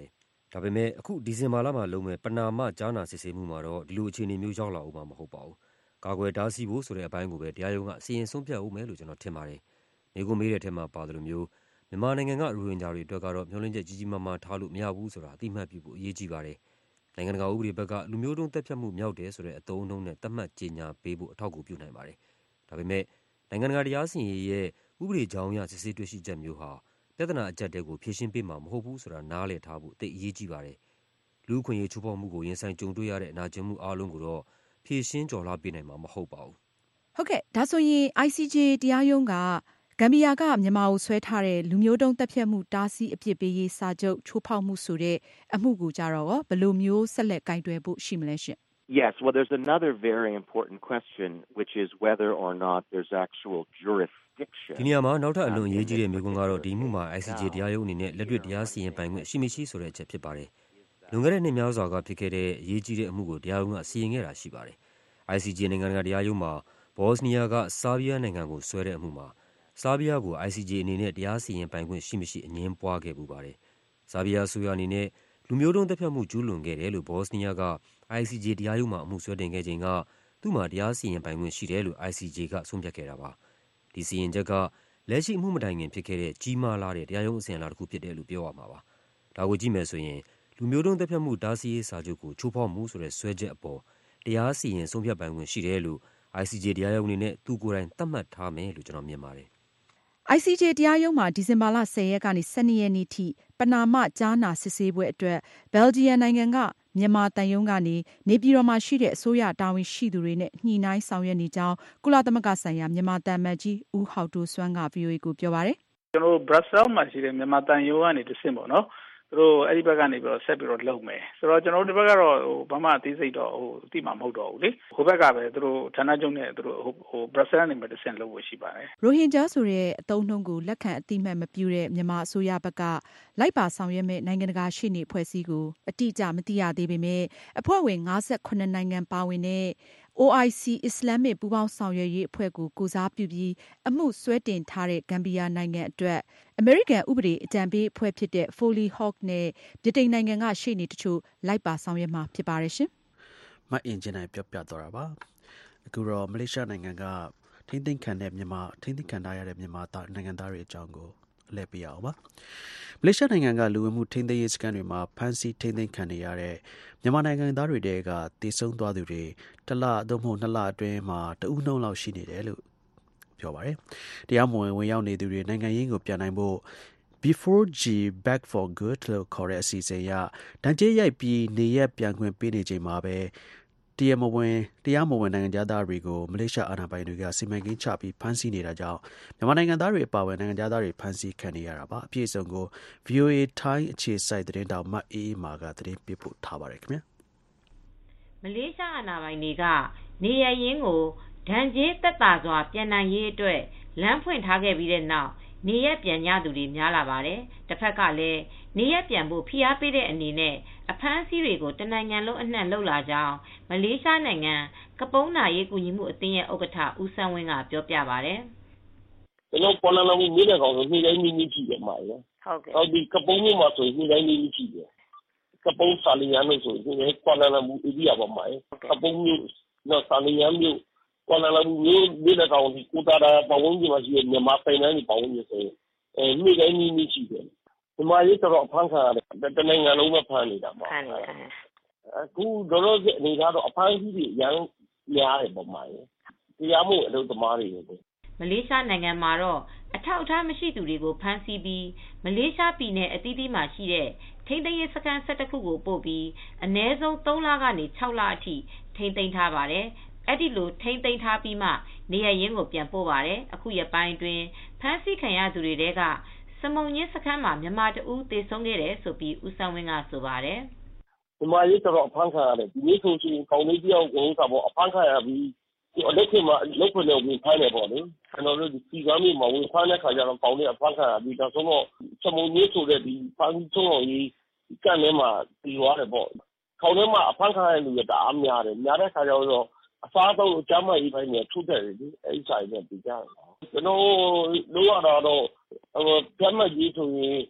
ဒါပေမဲ့အခုဒီဇင်ဘာလမှာလုပ်မဲ့ပနာမကြားနာစစ်ဆေးမှုမှာတော့ဒီလိုအခြေအနေမျိုးရောက်လာဦးမှာမဟုတ်ပါဘူး။ကာကွယ်တားဆီးဖို့ဆိုတဲ့အပိုင်းကိုပဲတရားရုံးကစီရင်ဆုံးဖြတ်ဦးမယ်လို့ကျွန်တော်ထင်ပါတယ်။မိကုမေးတဲ့ထဲမှာပါတယ်လို့မျိုးမြန်မာနိုင်ငံကရိုဟင်ဂျာတွေအတွက်ကတော့မျှော်လင့်ချက်ကြီးကြီးမားမားထားလို့မရဘူးဆိုတာအသိမှတ်ပြုဖို့အရေးကြီးပါတယ်။နိုင်ငံတကာဥပဒေဘက်ကလူမျိုးတုံးသက်ဖြတ်မှုမြောက်တယ်ဆိုတဲ့အသုံးအနှုန်းနဲ့သတ်မှတ်ကြေညာပေးဖို့အထောက်အကူပြုနိုင်ပါတယ်။ဒါပေမဲ့နိုင်ငံတကာတရားစီရင်ရေးရဲ့ဥပဒေကြောင်းအရစစ်ဆေးတွေ့ရှိချက်မျိုးဟာပြဿနာအကျပ်တဲကိုဖြေရှင်းပေးမှာမဟုတ်ဘူးဆိုတာနားလည်ထားဖို့သိအရေးကြီးပါတယ်။လူ့အခွင့်အရေးချိုးဖောက်မှုကိုရင်ဆိုင်ကြုံတွေ့ရတဲ့အနာကျင်မှုအားလုံးကိုတော့ဖြေရှင်းကျော်လွှားပေးနိုင်မှာမဟုတ်ပါဘူး။ဟုတ်ကဲ့ဒါဆိုရင် ICJ တရားရုံးကဂမ်ဘီယာကမြန်မာကိုဆွဲထားတဲ့လူမျိုးတုံးတပ်ဖြတ်မှုတားဆီးအပြစ်ပေးရေးစာချုပ်ချိုးဖောက်မှုဆိုတဲ့အမှုကိုကြတော့ဘယ်လိုမျိုးဆက်လက်ကင်တွယ်ဖို့ရှိမလဲရှင် Yes, well, there's another very important question, which is whether or not there's actual jurisdiction. ဒီနေရာမှာနောက်ထပ်အလွန်အရေးကြီးတဲ့မေးခွန်းကတော့ဒီမှုမှာ ICJ တရားရုံးအနေနဲ့လက်တွေ့တရားစီရင်ပိုင်ခွင့်ရှိမရှိဆိုတဲ့အချက်ဖြစ်ပါတယ်။လွန်ခဲ့တဲ့နှစ်များစွာကဖြစ်ခဲ့တဲ့အရေးကြီးတဲ့အမှုကိုတရားရုံးကစီရင်ခဲ့တာရှိပါတယ်။ ICJ နိုင်ငံတကာတရားရုံးမှာဘော့စနီးယားကဆာဘီးယားနိုင်ငံကိုဆွဲတဲ့အမှုမှာဆာဘီးယားကို ICJ အနေနဲ့တရားစီရင်ပိုင်ခွင့်ရှိမရှိအငြင်းပွားခဲ့ပူပါတယ်။ဆာဘီးယားအစိုးရအနေနဲ့လူမျိုးတုံးတပ်ဖြတ်မှုကျူးလွန်ခဲ့တယ်လို့ဘော့စနီးယားက ICJ တရားရုံးမှာအမှုဆွဲတင်ခဲ့ချိန်ကသူ့မှာတရားစီရင်ပိုင်ခွင့်ရှိတယ်လို့ ICJ ကဆုံးဖြတ်ခဲ့တာပါ။ဒီစီရင်ချက်ကလက်ရှိအမှုမတိုင်ခင်ဖြစ်ခဲ့တဲ့ကြီးမားလာတဲ့တရားရုံးအစဉ်အလာတစ်ခုဖြစ်တယ်လို့ပြောရမှာပါ။ဒါကိုကြည့်မယ်ဆိုရင်လူမျိုးတုံးတပ်ဖြတ်မှုတားဆီးရေးစာချုပ်ကိုချိုးဖောက်မှုဆိုတဲ့စွဲချက်အပေါ်တရားစီရင်ဆုံးဖြတ်ပိုင်ခွင့်ရှိတယ်လို့ ICJ တရားရုံးအနေနဲ့သူကိုယ်တိုင်သတ်မှတ်ထားမယ်လို့ကျွန်တော်မြင်ပါတယ်။ ICJ တရားရုံးမှာဒီဇင်ဘာလ10ရက်ကနေ12ရက်နေ့ထိပနာမကြားနာစစ်ဆေးပွဲအတွက်ဘယ်လ်ဂျီယံနိုင်ငံကမြန်မာတန်ယုံကနေနေပြည်တော်မှာရှိတဲ့အစိုးရတာဝန်ရှိသူတွေနဲ့ညှိနှိုင်းဆောင်ရွက်နေကြောင်းကုလသမဂ္ဂဆိုင်ရာမြန်မာတန်မတ်ကြီးဦးဟောက်ဒိုစွမ်းက VOA ကိုပြောပါတယ်။ကျွန်တော်တို့ Brussels မှာရှိတဲ့မြန်မာတန်ယုံကနေတဆင့်ပေါ့နော်။သူတို့အဲ့ဒီဘက်ကနေပြီးတော့ဆက်ပြီးတော့လုပ်မယ်ဆိုတော့ကျွန်တော်တို့ဒီဘက်ကတော့ဘာမှအသေးစိတ်တော့အတိမမဟုတ်တော့ဘူးလေဟိုဘက်ကပဲသူတို့ဌာနချုပ်နဲ့သူတို့Brussels နေမှာတဆင့်လုပ်ဖို့ရှိပါတယ်ရိုဟင်ဂျာဆိုတဲ့အသုံးနှုန်းကိုလက်ခံအတိမတ်မပြုတဲ့မြန်မာအစိုးရဘက်ကလိုက်ပါဆောင်ရွက်မဲ့နိုင်ငံတကာရှေ့နေအဖွဲ့အစည်းကိုအတိအကျမသိရသေးပေမဲ့အဖွဲ့ဝင်58နိုင်ငံပါဝင်တဲ့OIC အစ္စလာမစ်ပူးပေါင်းဆောင်ရွက်ရေးအဖွဲ့ကိုကိုစားပြုပြီးအမှုစွဲတင်ထားတဲ့ဂမ်ဘီယာနိုင်ငံအတွက်အမေရိကန်ဥပဒေအကြံပေးအဖွဲ့ဖြစ်တဲ့ Foley Hawk နဲ့ဗြိတိန်နိုင်ငံကရှေ့နေတချို့လိုက်ပါဆောင်ရွက်မှာဖြစ်ပါတယ်ရှင်။မအင်ဂျင်နိုင်ပြောပြသွားတာပါ။အခုတော့မလေးရှားနိုင်ငံကထိန်းသိမ်းခံထားရတဲ့မြန်မာနိုင်ငံသားတွေအကြောင်းကိုလဲပြရအောင်ပါ။မလေးရှားနိုင်ငံကလူဝင်မှုထိန်းသိမ်းရေးစခန်းတွေမှာဖမ်းဆီးထိန်းသိမ်းခံနေရတဲ့မြန်မာနိုင်ငံသားတွေတဲကတည်ဆုံသွားသူတွေတစ်လသို့မဟုတ်2လအတွင်းမှာတဦးနှုန်းလောက်ရှိနေတယ်လို့ပြောပါတယ်။တရားမဝင်ရောက်နေသူတွေနိုင်ငံရင်းကိုပြန်နိုင်ဖို့ Before G Back for Good လို့ခေါ်တဲ့အစီအစဉ်အရဒဏ်ကြေးရိုက်ပြီးနေရက်ပြန်ခွင့်ပေးနေချိန်မှာပဲတရားမဝင်နိုင်ငံသားတွေကိုမလေးရှားအာဏာပိုင်တွေကစီမံကိန်းချပြီးဖမ်းဆီးနေတာကြောင့်မြန်မာနိုင်ငံသားတွေအပါအဝင်နိုင်ငံသားတွေဖမ်းဆီးခံနေရတာပါအပြည့်အစုံကို VOA ထိုင်းအခြေစိုက်သတင်းတောင်မအေးမာကသတင်းပေးပို့ထားပါတယ်ခင်ဗျာမလေးရှားအာဏာပိုင်တွေကနေရရင်းကိုဒဏ်ကြေးသက်သာစွာပြန်နိုင်ရေးအတွက်လမ်းဖွင့်ထားခဲ့ပြီးတဲ့နောက်နေရက်ပြန်ကြသူတွေများလာပါတယ်တစ်ဖက်ကလည်းနေရက်ပြန်ဖို့ဖိအားပေးတဲ့အနေနဲ့အဖမ်းအဆီးတွေကိုတနိုင်ငံလုံးအနှံ့လှုပ်လာကြောင်းမလေးရှားနိုင်ငံကပုန်းနာရေးကူညီမှုအသင်းရဲ့ဥက္ကဋ္ဌဦးဆန်းဝင်းကပြောပြပါတယ်ကျွန်တော်ပေါ်လာလာမှုမြို့နယ်ကောင်ဆိုနေ့တိုင်းနေ့ကြည့်တယ်မှာရဟုတ်ကဲ့ဒီကပုန်းမြို့မှာဆိုနေ့တိုင်းနေ့ကြည့်တယ်ကပုန်းစာလျံလို့ဆိုရင်နေ့ပေါ်လာလာမှုဧရိယာပေါ်မှာကပုန်းမြို့နော်စာလျံမြို့ပေါ်လာလာမှုမြို့နယ်ကောင်ဒီကိုတာတာပဝန်းကျင်မှာရှိတဲ့မြန်မာတိုင်းတိုင်းပဝန်းကျင်ဆိုနေ့တိုင်းနေ့ကြည့်တယ်ဒီမှာရေးတော့အဖမ်းခံရတယ်တနိုင်ငံလုံးမှာဖမ်းနေတာပါအခုတော့အနေကတော့အဖမ်းကြီးတွေရန်များတယ်ပုံမှန်တရားမှုအလုပ်သမားတွေမလေးရှားနိုင်ငံမှာတော့အထောက်အထားမရှိသူတွေကိုဖမ်းဆီးပြီးမလေးရှားပြည်နယ်အသီးသီးမှာရှိတဲ့ထိန်းသိမ်းရေးစခန်း17ခုကိုပို့ပြီးအနည်းဆုံး3လကနေ6လအထိထိန်းသိမ်းထားပါတယ်အဲ့ဒီလိုထိန်းသိမ်းထားပြီးမှနေရရင်းကိုပြန်ပို့ပါတယ်အခုရပိုင်းတွင်ဖမ်းဆီးခံရသူတွေတဲကစမုံညင်းစခန်းမှာမြန်မာတဦးသေဆုံးခဲ့တယ်ဆိုပြီးဦးဆန်းဝင်းကဆိုပါတယ်ဒီမှာရေးတော့အဖမ်းခံရတယ်ဒီနေ့ဆိုရှင်ကောင်းလေးတယောက်ကိုအဖမ်းခံရပြီးဒီအလက်ခေမှာလောက်ခွင့်နဲ့ဝင်ခိုင်းတယ်ပေါ့လေကျွန်တော်တို့ဒီစီကမ်းမြေမှာဝင်ခိုင်းတဲ့ခါကျတော့ကောင်းလေးအဖမ်းခံရပြီးတော့ဆိုတော့စမုံညင်းဆိုတဲ့ဒီဖမ်းဆုံးအောင်ကြီးကန့်ထဲမှာပြီးသွားတယ်ပေါ့ခေါင်းထဲမှာအဖမ်းခံရတဲ့လူတွေတအားများတယ်များတဲ့ခါကျတော့အစားတော့အကြမ်းမကြီးပိုင်းနဲ့ထုတ်တယ်လေအဲ့ဆိုင်နဲ့ပြီးကြတယ်ကျွန်တော်လို့ရတော့ကျမ်းမကြီးဆိုရင်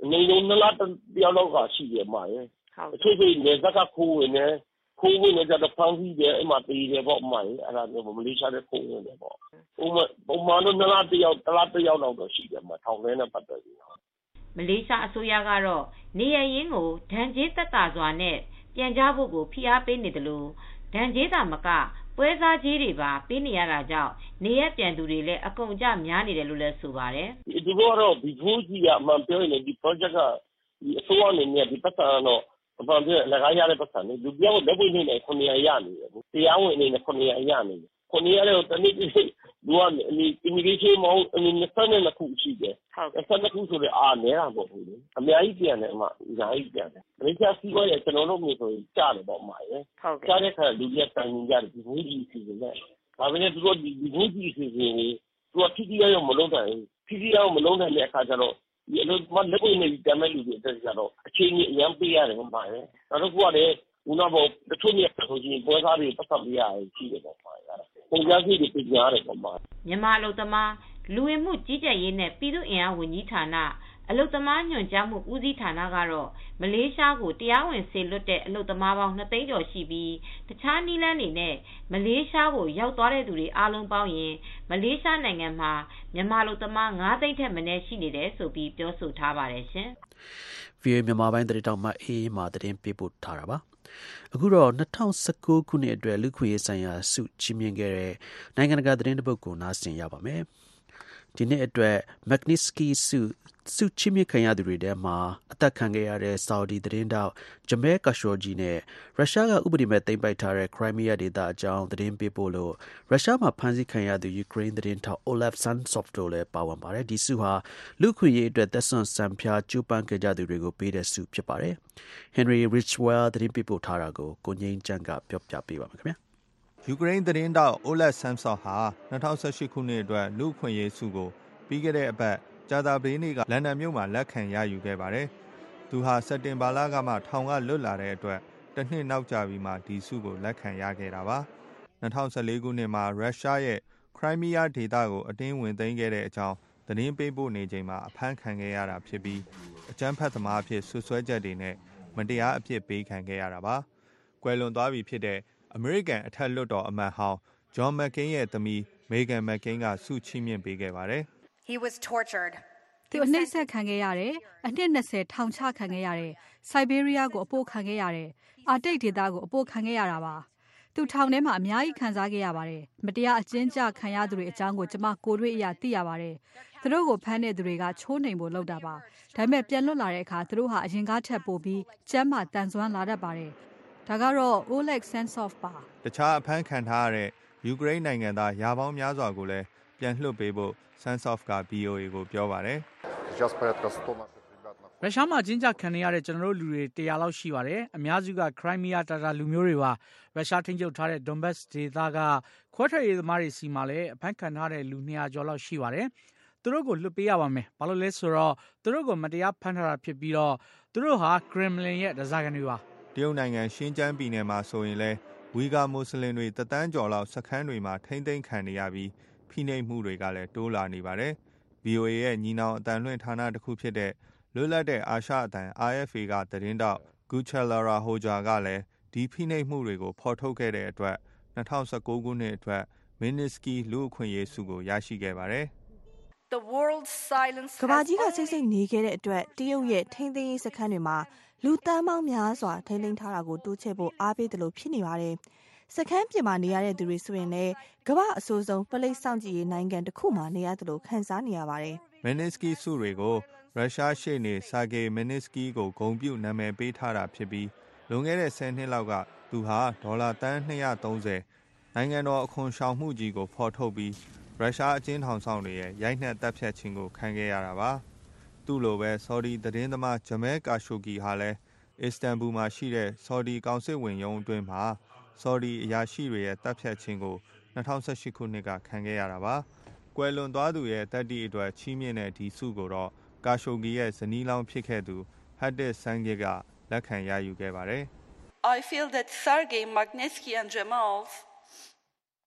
နေလုံးနလားတရားလောက်ကရှိတယ်မှာရဲ့သူနေဇက်ကခိုးဝင်နေကြတော့ဖမ်းပြီးတယ်အမှတေးတယ်ပေါ့မှာရဲ့အဲ့ဒါမျိုးမလေးရှားတဲ့ခိုးဝင်တယ်ပေါ့ပုံမှန်တော့နလားတယောက်လောက်တော့ရှိတယ်မှာထောင်ထဲနဲ့ပတ်သက်ပြီးမလေးရှားအစိုးရကတော့နေရရင်းကိုဒဏ်ကြေးသက်သာစွာနဲ့ပြန်ကြဖို့ကိုဖိအားပေးနေတယ်လို့ဒဏ်ကြေးသာမကပွဲစားကြီးတွေပါပေးနေရတာကြောင့်နေရပြန်သူတွေလည်းအကုန်အကျများနေတယ်လို့လည်းဆိုပါတယ်ဒီကတော့ဒီဘူးကြီးကအမှန်ပြောရင်ဒီ project ကအစိုးရအနေနဲ့ဒီပတ်စံတော့အမှန်ပြောလကားရတဲ့ပတ်စံတွေလူပြောင်းလက်ပွင့်နေ900ရနေတယ်တရားဝင်အနေနဲ့900ရနေတယ်900လည်းတနည်းလူကဒီ immigration မောင်း22ခုရှိတယ်22ခုဆိုတော့အားနေတာပေါ့ဘူးလေအများကြီးပြန်တယ်အများကြီးပြန်တယ်မလေးရှားစီးပွားရေးကျွန်တော်တို့မျိုးဆိုရင်ကြားတယ်ပေါ့မှာရယ်ကြားတဲ့ခါလူတွေတိုင်နေကြတယ်ဒီဘူးကြီးစီစဉ်တယ်ဒါပေမဲ့သူတို့ဒီဘူးကြီးစီစဉ်နေသူကထိထိရောက်မလုံးတယ်ထိထိရောက်မလုံးတဲ့အခါကျတော့ဒီအလုပ်မလက်ပွင့်နေတယ်မဲ့လူတွေတက်ကြတော့အချိန်ကြီးအများပေးရတယ်မှာရယ်ဒါတော့ကိုကလည်းဦးနာဘောတချို့နေဆိုရင်ပွဲစားတွေပတ်သက်ပြရရှိတယ်ပေါ့မှာရတာပုံစံကြီးတွေပြင်ရတယ်ပေါ့မှာမြန်မာအလုပ်သမားလူဝင်မှုကြီးကြပ်ရေးနဲ့ပြည်သူ့အင်အားဝန်ကြီးဌာနအလုပ်သမားညွှန်ကြားမှုဦးစီးဌာနကတော့မလေးရှားကိုတရားဝင်စေလွှတ်တဲ့အလုပ်သမားပေါင်း2သိန်းကျော်ရှိပြီးတခြားနည်းလမ်းတွေနဲ့မလေးရှားကိုရောက်သွားတဲ့သူတွေအားလုံးပေါင်းရင်မလေးရှားနိုင်ငံမှာမြန်မာအလုပ်သမား9သိန်းထက်မနည်းရှိနေတယ်ဆိုပြီးပြောဆိုထားပါတယ်ရှင်။ VOA မြန်မာပိုင်းသတင်းတောက်မှအေးမှာသတင်းပေးပို့ထားတာပါ။အခုတော့2019ခုနှစ်အတွက်လူခွေရေးဆိုင်ရာဆုချီးမြှင့်ခဲ့တဲ့နိုင်ငံတကာသတင်းတစ်ပုဒ်ကိုနားဆင်ရပါမယ်။ဒီနှစ်အတွက် Magnitsky ဆုချီးမြှင့်ခံရသူတွေထဲမှာအသက်ခံခဲ့ရတဲ့ Saudi သတင်းတောက် Jamal Khashoggi နဲ့ရုရှားကဥပဒေမဲ့သိမ်းပိုက်ထားတဲ့ Crimea ဒေသအကြောင်းသတင်းပေးပို့လို့ရုရှားမှာဖမ်းဆီးခံရသူ ယူကရိန်းသတင်းထောက် Oleg Sentsov တို့လည်းပါဝင်ပါတယ်။ဒီဆုဟာလူခွေရေးအတွက်သက်စွန့်စံဖျားကြိုးပမ်းခဲ့ကြသူတွေကိုပေးတဲ့ဆုဖြစ်ပါတယ်။ Henry Ridgwell သတင်းပေးပို့ထားတာကိုကိုငြိမ်းချမ်းကပြောပြပေးပါမယ်ခင်ဗျာ။ယူကရိန်းသတင်းတောက် Oleg Sentsov ဟာ2018ခုနှစ်အတွက်လူခွင့်ရေးဆုကိုပြီးခဲ့တဲ့အပတ်ကြာသပတေးနေ့ကလန်ဒန်မြို့မှာလက်ခံရယူခဲ့ပါတယ်။သူဟာစက်တင်ဘာလကမှထောင်ကလွတ်လာတဲ့အတွက်တစ်နှစ်နောက်ကျပြီးမှဒီဆုကိုလက်ခံရခဲ့တာပါ။2014ခုနှစ်မှာရုရှားရဲ့ Crimea ဒေသကိုအတင်းဝင်သိမ်းခဲ့တဲ့အကြောင်းသတင်းပေးပို့နေချိန်မှာအဖမ်းခံခဲ့ရတာဖြစ်ပြီးအကြမ်းဖက်သမားအဖြစ်ဆွဆွဲချက်တွေနဲ့မတရားအဖြစ်ပေးခံခဲ့ရတာပါ။ကွယ်လွန်သွားပြီဖြစ်တဲ့အမေရိကန်အထက်လွှတ်တော်အမတ်ဟောင်း John McCain ရဲ့သမီး Meghan McCain ကဆုချီးမြှင့်ပေးခဲ့ပါတယ်။ He was tortured. သူအနှိပ်စက်ခံခဲ့ရတယ်။အနှစ်20ထောင်ချခံခဲ့ရတယ်။ဆိုက်ဘေးရီးယားကိုအပို့ခံခဲ့ရတယ်။အာတိတ်ဒေသကိုအပို့ခံခဲ့ရတာပါ။သူထောင်ထဲမှာအများကြီးခံစားခဲ့ရပါတယ်။မတရားအကျဉ်းချခံရသူတွေအကြောင်းကိုကျမကိုယ်တွေ့အရာသိရပါတယ်။သူတို့ကိုဖမ်းတဲ့သူတွေကချိုးနှိမ်ဖို့လုပ်တာပါ။ဒါပေမဲ့ပြန်လွတ်လာတဲ့အခါသူတို့ဟာအရင်ကထက်ပိုပြီးကျန်းမာတန်ဆွမ်းလာတတ်ပါတယ်။ဒါကတော့ Oleg Sentsov ပါ။တခြားအဖမ်းခံထားရတဲ့ယူကရိန်းနိုင်ငံသားရာပေါင်းများစွာကိုလည်းပြန်လွှတ်ပေးဖို့Sentsov က VOA ကိုပြောပါတယ်။ရုရှားမှာကျဉ်းချခံနေရတဲ့ကျွန်တော်တို့လူတွေ100လောက်ရှိပါတယ်။အများစုက Crimea တာတာလူမျိုးတွေပါ။ရုရှားထိန်းချုပ်ထားတဲ့ Donbas ဒေသကခွဲထွက်ရေးသမားတွေစီမှာလည်းအဖမ်းခံထားတဲ့လူ200ကျော်လောက်ရှိပါတယ်။သူတို့ကိုလွှတ်ပေးရပါမယ်။ဘာလို့လဲဆိုတော့သူတို့ကိုမတရားဖမ်းထားတာဖြစ်ပြီးတော့သူတို့ဟာ Kremlin ရဲ့ဓားစာခံတွေပါ။တရုတ်နိုင်ငံရှင်းကျန်းပြည်နယ်မှာဆိုရင်လည်းဝီဂါမွတ်စလင်တွေတသန်းကျော်လောက်စခန်းတွေမှာထိမ့်သိမ်းခံနေရပြီးဖိနှိပ်မှုတွေကလည်းတိုးလာနေပါတယ်။ VOA ရဲ့ညီနောင်အတန်လွှင့်ဌာနတစ်ခုဖြစ်တဲ့လွတ်လပ်တဲ့အာရှအတန် RFA ကသတင်းတောက် Guccialara Hoja ကလည်းဒီဖိနှိပ်မှုတွေကိုဖော်ထုတ်ခဲ့တဲ့အတွက်2019ခုနှစ်အတွက် Magnitsky လူ့အခွင့်အရေးဆုကိုရရှိခဲ့ပါတယ်။ကမ္ဘာကြီးကစိတ်နေခဲ့တဲ့အတွက်တရုတ်ရဲ့ထိန်းသိမ်းရေးစခန်းတွေမှာလူတန်းပေါင်းများစွာထိန်းသိမ်းထားတာကိုတိုးချဲ့ဖို့အားပေးတယ်လို့ဖြစ်နေပါတယ်။စခန်းပြင်မှာနေရတဲ့သူတွေဆိုရင်လည်းကမ္ဘာအဆိုးဆုံးပလိတ်ဆောင်ကြည့်ရေးနိုင်ငံတစ်ခုမှာနေရတယ်လို့ခံစားနေရပါတယ်။ Magnitsky ဆုတွေကိုရုရှားရှေ့နေ Sergei Magnitsky ကိုဂုဏ်ပြုနာမည်ပေးထားတာဖြစ်ပြီးလွန်ခဲ့တဲ့10နှစ်လောက်ကသူဟာဒေါ်လာတန်း230နိုင်ငံတော်အခွန်ရှောင်မှုကြီးကိုဖော်ထုတ်ပြီးရုရှားအကျဉ်းထောင်ဆောင်တွေရဲ့ရိုက်နှက်တပ်ဖြတ်ခြင်းကိုခံခဲ့ရတာပါ။သူ့လိုပဲဆော်ဒီသတင်းသမား Jamal Khashoggi ဟာလည်းအစ္စတန်ဘူမှာရှိတဲ့ဆော်ဒီကောင်စစ်ဝင်ရုံးအတွင်းမှာဆော်ဒီအရာရှိတွေရဲ့တပ်ဖြတ်ခြင်းကို2018ခုနှစ်ကခံခဲ့ရတာပါ။ကွယ်လွန်သွားသူရဲ့တပ်တီအတွက်ချီးမြှင့်တဲ့ဒီဆုကိုတော့ကာရှိုဂီရဲ့ဇနီးလောင်းဖြစ်ခဲ့သူ Hadid Sangit ကလက်ခံရယူခဲ့ပါတယ်။ I feel that Sergei Magnitsky and Jamal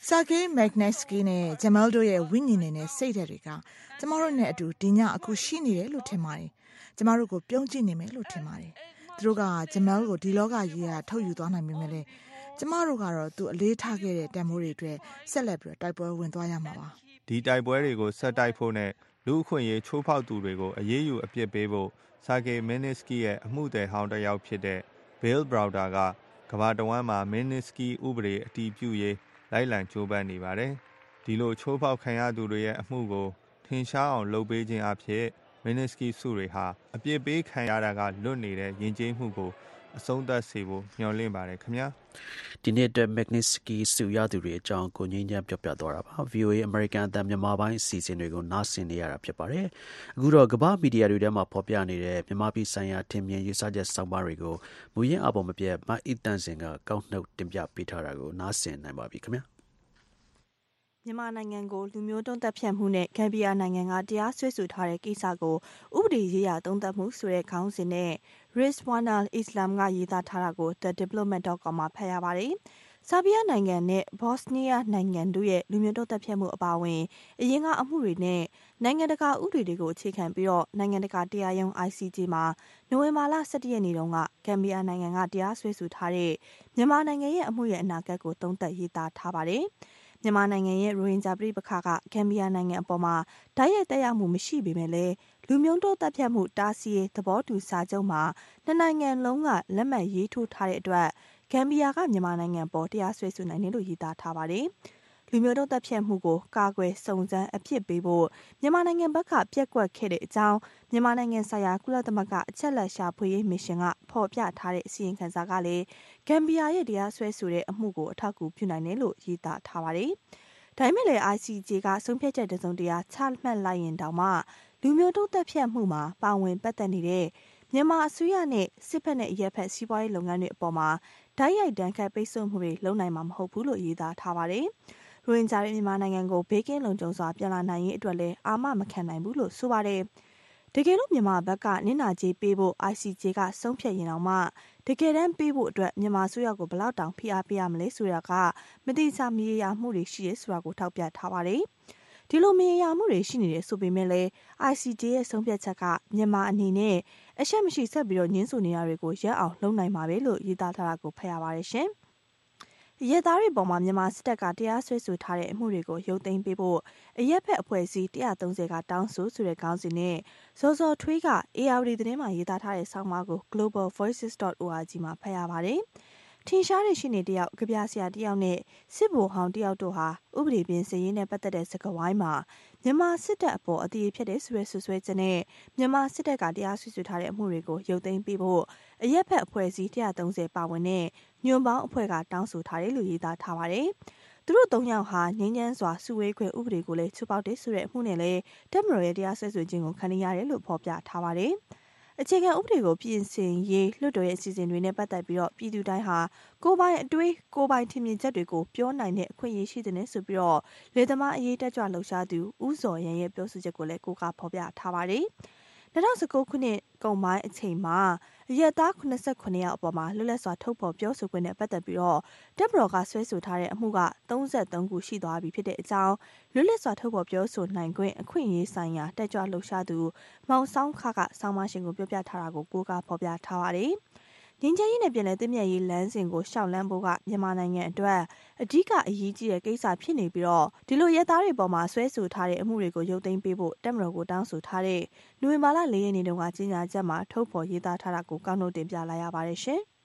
Sergei Magnitsky နဲ့ Jamal တို့ရဲ့ဝိညာဉ်တွေနဲ့စိတ်ဓာတ်တွေကကျမတို့နဲ့အတူဒီညအခုရှိနေတယ်လို့ထင်ပါတယ်။ကျမတို့ကိုပြုံးကြည့်နေမယ်လို့ထင်ပါတယ်။သူတို့က Jamal ကိုဒီလောကကြီးကထုတ်ယူသွားနိုင်ပေမဲ့လည်းကျမတို့ကတော့သူအလေးထားခဲ့တဲ့တန်ဖိုးတွေအတွက်ဆက်လက်ပြီးတိုက်ပွဲဝင်သွားရမှာပါ။ဒီတိုက်ပွဲတွေကိုဆက်တိုက်ဖို့နဲ့လူအခွင့်အရေးချိုးဖောက်သူတွေကိုအရေးယူအပြစ်ပေးဖို့ Sergei Magnitsky ရဲ့အမှုသည်ဟောင်းတစ်ယောက်ဖြစ်တဲ့ Bill Browder ကကမ္ဘာတဝန်းမှာ Magnitsky ဥပဒေအတည်ပြုရေးလိုက်လံကြိုးပမ်းနေပါတယ်။ဒီလိုချိုးဖောက်ခံရသူတွေရဲ့အမှုကိုထင်ရှားအောင်လုပ်ပေးခြင်းအဖြစ် Magnitsky စုတွေဟာအပြစ်ပေးခံရတာကလွတ်နေတဲ့ယဉ်ကျေးမှုကိုအဆုံးသတ်စေဖို့မျှော်လင့်ပါတယ်ခင်ဗျာ။ဒီနေ့အတွက် Magnitsky စုရသူတွေအကြောင်းကိုငြိမ်းချမ်းပြောပြသွားတာပါ။ VOA အမေရိကန်အသံမြန်မာပိုင်းအစီအစဉ်တွေကိုနားဆင်နေရတာဖြစ်ပါတယ်။အခုတော့ကမ္ဘာမီဒီယာတွေထဲမှာဖော်ပြနေတဲ့မြန်မာပြည်ဆိုင်ရာထင်မြင်ရေးစားချက်ဆောင်းပါးတွေကိုမူရင်းအပေါ်မပြတ်မအီတန်စင်ကကောက်နှုတ်တင်ပြပေးထားတာကိုနားဆင်နိုင်ပါပြီခင်ဗျာ။မြန်မာနိုင်ငံကိုလူမျိုးတုံးသက်ဖြတ်မှုနဲ့ဂမ်ဘီယာနိုင်ငံကတရားစွဲဆိုထားတဲ့ကိစ္စကိုဥပဒေရေးရာသုံးသပ်မှုဆိုတဲ့ခေါင်းစဉ်နဲ့ Rizwan al-Islam ကရေးသားထားတာကို The Diplomat.com မှာဖတ်ရပါတယ်။ဆာဘီးယားနိုင်ငံနဲ့ဘော့စနီးယားနိုင်ငံတို့ရဲ့လူမျိုးတုံးသက်ဖြတ်မှုအပါအဝင်အရင်ကအမှုတွေနဲ့နိုင်ငံတကာဥပဒေတွေကိုအခြေခံပြီးတော့နိုင်ငံတကာတရားရုံး ICJ မှာနိုဝင်ဘာလ 17 ရက်နေ့တုန်းကဂမ်ဘီယာနိုင်ငံကတရားစွဲဆိုထားတဲ့မြန်မာနိုင်ငံရဲ့အမှုရဲ့အနာဂတ်ကိုသုံးသပ်ရေးသားထားပါတယ်။မြန်မာနိုင်ငံရဲ့ရိုဟင်ဂျာပြည်ပခါကဂမ်ဘီယာနိုင်ငံအပေါ်မှာဓာတ်ရိုက်သက်ရောက်မှုမရှိပေမဲ့လည်းလူမျိုးတုံးသက်ဖြတ်မှုတားဆီးရေးသဘောတူစာချုပ်မှာနှစ်နိုင်ငံလုံးကလက်မှတ်ရေးထိုးထားတဲ့အတွက်ဂမ်ဘီယာကမြန်မာနိုင်ငံပေါ်တရားစွဲဆိုနိုင်တယ်လို့ရေးသားထားပါတယ်။လူမျိုးတုံးသက်ဖြတ်မှုကိုကာကွယ်စုံစမ်းအဖြစ်ပေးဖို့မြန်မာနိုင်ငံဘက်ကပြက်ကွက်ခဲ့တဲ့အကြောင်းမြန်မာနိုင်ငံဆိုင်ရာကုလသမဂ္ဂအချက်လက်ရှာဖွေရေးမစ်ရှင်ကဖော်ပြထားတဲ့အစီရင်ခံစာကလည်းဂမ်ဘီယာရဲ့တရားစွဲဆိုတဲ့အမှုကိုအထောက်အကူပြုနိုင်တယ်လို့ရေးသားထားပါတယ်။ဒါပေမဲ့လည်း ICJ ကဆုံးဖြတ်ချက်တစုံတရာချမှတ်လိုက်ရင်တောင်မှလူမျိုးတုံးသက်ဖြတ်မှုမှာပါဝင်ပတ်သက်နေတဲ့မြန်မာအစိုးရနဲ့စစ်ဖက်နဲ့အရက်ဖက်စီးပွားရေးလုပ်ငန်းတွေအပေါ်မှာဓာတ်ရိုက်တန်းခတ်ပိတ်ဆို့မှုတွေလုပ်နိုင်မှာမဟုတ်ဘူးလို့ရေးသားထားပါတယ်။ရိုဟင်ဂျာတွေမြန်မာနိုင်ငံကိုဘေးကင်းလုံခြုံစွာပြန်လာနိုင်ရေးအတွက်လည်းအာမမခံနိုင်ဘူးလို့ဆိုပါတယ်။တကယ်လို့မြန်မာဘက်ကနင့်နာကြေးပေးဖို့ ICJ ကဆုံးဖြတ်ရင်တော့မှတကယ်တမ်းပေးဖို့အတွက်မြန်မာအစိုးရကိုဘယ်လောက်တောင်ဖိအားပေးရမလဲဆိုတာကမတိကျမရေရာမှုတွေရှိရဲဆိုတာကိုထောက်ပြထားပါတယ်။ဒီလိုမရေရာမှုတွေရှိနေတယ်ဆိုပေမဲ့လည်း ICJ ရဲ့ဆုံးဖြတ်ချက်ကမြန်မာအနေနဲ့အရှက်မရှိဆက်ပြီးတော့ညှင်းဆိုနေတာတွေကိုရပ်အောင်လုပ်နိုင်မှာပဲလို့ရေးသားထားတာကိုဖတ်ရပါတယ်ရှင်။ရဲသားတွေပေါ်မှာမြန်မာစစ်တပ်ကတရားစွဲဆိုထားတဲ့အမှုတွေကိုရုပ်သိမ်းပေးဖို့အရက်ဖက်အဖွဲ့အစည်း130ကတောင်းဆိုတဲ့ခေါင်းစဉ်နဲ့စောစောထွေးက ARD သတင်းမှာရေးသားထားတဲ့ဆောင်းပါးကို globalvoices.org မှာဖတ်ရပါတယ်။ထင်ရှားတဲ့ရှင်းနေတယောက်ကြပြဆရာတယောက်နဲ့စစ်ဗိုလ်ဟောင်းတယောက်တို့ဟာဥပဒေပြင်ဆင်ရေးနဲ့ပတ်သက်တဲ့စကားဝိုင်းမှာမြန်မာစစ်တပ်အပေါ်အသေးဖြစ်တဲ့ဆွဆွဲချက်နဲ့မြန်မာစစ်တပ်ကတရားစွဲဆိုထားတဲ့အမှုတွေကိုရုပ်သိမ်းပေးဖို့အရက်ဖက်အဖွဲ့အစည်း130ပါဝင်တဲ့ညွန့်ပေါင်းအဖွဲ့ကတောင်းဆိုထားတယ်လို့ရေးသားထားပါတယ်။သူတို့3ယောက်ဟာငြိမ်းချမ်းစွာစုဝေးခွင့်ဥပဒေကိုလည်းချိုးဖောက်တဲ့ဆိုတဲ့အမှုနဲ့လည်းတပ်မတော်ရဲ့တရားစွဲဆိုခြင်းကိုခံရရတယ်လို့ဖော်ပြထားပါတယ်။အခြေခံဥပဒေကိုပြင်ဆင်ရေးလွှတ်တော်ရဲ့အစီအစဉ်တွေနဲ့ပတ်သက်ပြီးတော့ပြည်သူတိုင်းဟာကိုယ်ပိုင်အတွေးကိုယ်ပိုင်ထင်မြင်ချက်တွေကိုပြောနိုင်တဲ့အခွင့်အရေးရှိတဲ့ဆိုပြီးတော့လေသမားအရေးတက်ကြွလှုပ်ရှားသူဦးစောရန်ရဲ့ပြောဆိုချက်ကိုလည်းကိုးကားဖော်ပြထားပါတယ်။2019ခုနှစ်ကုန်ပိုင်းအချိန်မှာရဲသား89ယောက်အပေါ်မှာလွတ်လပ်စွာထုတ်ဖော်ပြောဆိုခွင့်နဲ့ပတ်သက်ပြီးတော့တပ်မတော်ကဆွဲဆိုထားတဲ့အမှုက33ခုရှိသွားပြီဖြစ်တဲ့အကြောင်းလွတ်လပ်စွာထုတ်ဖော်ပြောဆိုနိုင်ခွင့်အခွင့်အရေးဆိုင်ရာတက်ကြွလှုပ်ရှားသူမောင်ဆောင်ခကဆောင်းပါးရှင်ကိုပြောပြထားတာကိုကိုးကားဖော်ပြထားပါတယ်။ငြိမ်းချမ်းရေးနဲ့ပြည်내သင့်မြတ်ရေးလမ်းစဉ်ကိုရှောက်လန်းဖို့ကမြန်မာနိုင်ငံအတွက်အဓိကအရေးကြီးတဲ့ကိစ္စဖြစ်နေပြီးတော့ဒီလိုရဲသားတွေပေါ်မှာဆွဲဆိုထားတဲ့အမှုတွေကိုရုပ်သိမ်းပေးဖို့တပ်မတော်ကိုတောင်းဆိုထားတဲ့နိုဝင်ဘာလ4ရက်နေ့တုန်းကကြေညာချက်မှာထုတ်ဖော်ရေးသားထားတာကိုကောက်နှုတ်တင်ပြလိုက်ရပါတယ်ရှင်။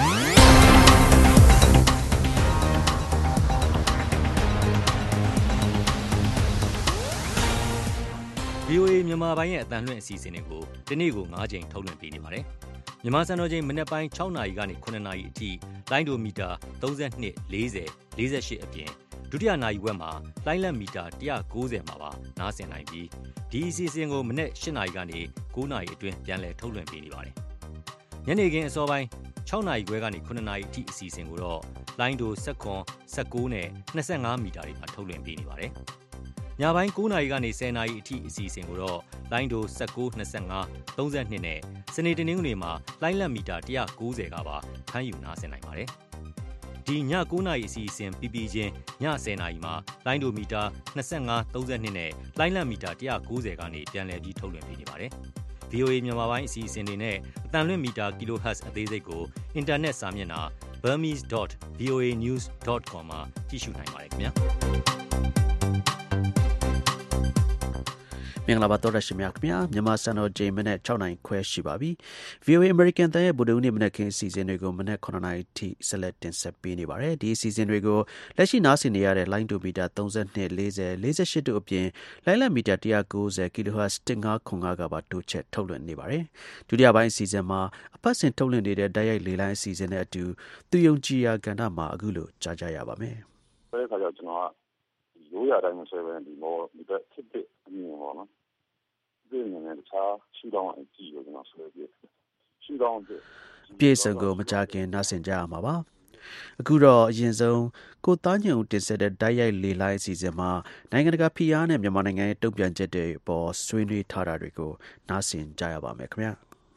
VOA မြန်မာပိုင်းရဲ့အသံလွှင့်အစီအစဉ်တွေကိုဒီနေ့ကို9ချိန်ထုတ်လွှင့်ပေးနေပါတယ်။မြန်မာစံတော်ချိန်မနေ့ပိုင်း6နာရီကနေ9နာရီအထိလိုင်းဒိုမီတာ32 40 48အပြင်ဒုတိယနာရီဝက်မှာလိုင်းလက်မီတာ190မှာပါနားဆင်နိုင်ပြီးဒီအစီအစဉ်ကိုမနေ့8နာရီကနေ9နာရီအတွင်းပြန်လည်ထုတ်လွှင့်ပေးနေပါတယ်။ညနေခင်းအစောပိုင်း6နာရီခွဲကနေ9နာရီအထိအစီအစဉ်ကိုတော့လိုင်းဒို19နဲ့25မီတာတွေမှာထုတ်လွှင့်ပေးနေပါတယ်။ညပိုင်း9နာရီကနေ10နာရီအထိအစီအစဉ်ကိုတော့လိုင်းဒို19 25 32နဲ့စနေတနင်္ဂနွေမှာလိုင်းလက်မီတာ190ကပါဖမ်းယူနားဆင်နိုင်ပါတယ်။ဒီည9:00 နာရီအစီအစဉ်ပြီးချင်းည10:00 နာရီမှာလိုင်းဒိုမီတာ25 32နဲ့လိုင်းလံမီတာ190ကနေပြန်လည်ပြီးထုတ်လွှင့်ပေးနေပါတယ်။ VOA မြန်မာပိုင်းအစီအစဉ်တွေနဲ့အတန်လွင့်မီတာ kHz အသေးစိတ်ကိုအင်တာနက်စာမျက်နှာ burmese.voanews.com မှာကြည့်ရှုနိုင်ပါတယ်ခင်ဗျာ။မင်္ဂလာပါတော်ရရှိမြခင်ဗျာမြန်မာစံတော်ချိန်မနေ့6နိုင်ခွဲရှိပါပြီ VOA American တန်ရဲ့ဗုဒ္ဓဦးနေ့မနေ့ခင်းအစီအစဉ်တွေကိုမနေ့9နိုင်ထိဆက်လက်တင်ဆက်ပေးနေပါတယ်ဒီအစီအစဉ်တွေကိုလက်ရှိနားဆင်နေရတဲ့ line to meter 32 40 48တို့အပြင် line လမီတာ190 kHz 1505ကပါတိုးချက်ထုတ်လွှင့်နေပါတယ်ဒုတိယပိုင်းအစီအစဉ်မှာအပတ်စဉ်ထုတ်လွှင့်နေတဲ့တိုက်ရိုက်လေလိုင်းအစီအစဉ်နဲ့အတူသူယုံကြည်ရာကဏ္ဍမှာအခုလိုကြားကြရပါမယ်အဲ့ခါကျကျွန်တော်ကရိုးရာတိုင်းဆိုရင်ဒီမောဒီတက်ဖြစ်တဲ့အမြင်ပေါ့နော်ဒီနေနဲ့တခြားရှုထောင့်အကြည့်ကိုကျွန်တော်ဆွဲပြရှုထောင့်ပြေဆုံးကိုမကြခင်နားဆင်ကြရမှာပါအခုတော့အရင်ဆုံးကိုသားညုံတင်ဆက်တဲ့တိုက်ရိုက်လေလိုင်းအစီအစဉ်မှာနိုင်ငံတကာဖိအားနဲ့မြန်မာနိုင်ငံရဲ့တုံ့ပြန်ချက်တွေပေါ်ဆွေးနွေးထားတာတွေကိုနားဆင်ကြရပါမယ်ခင်ဗျာ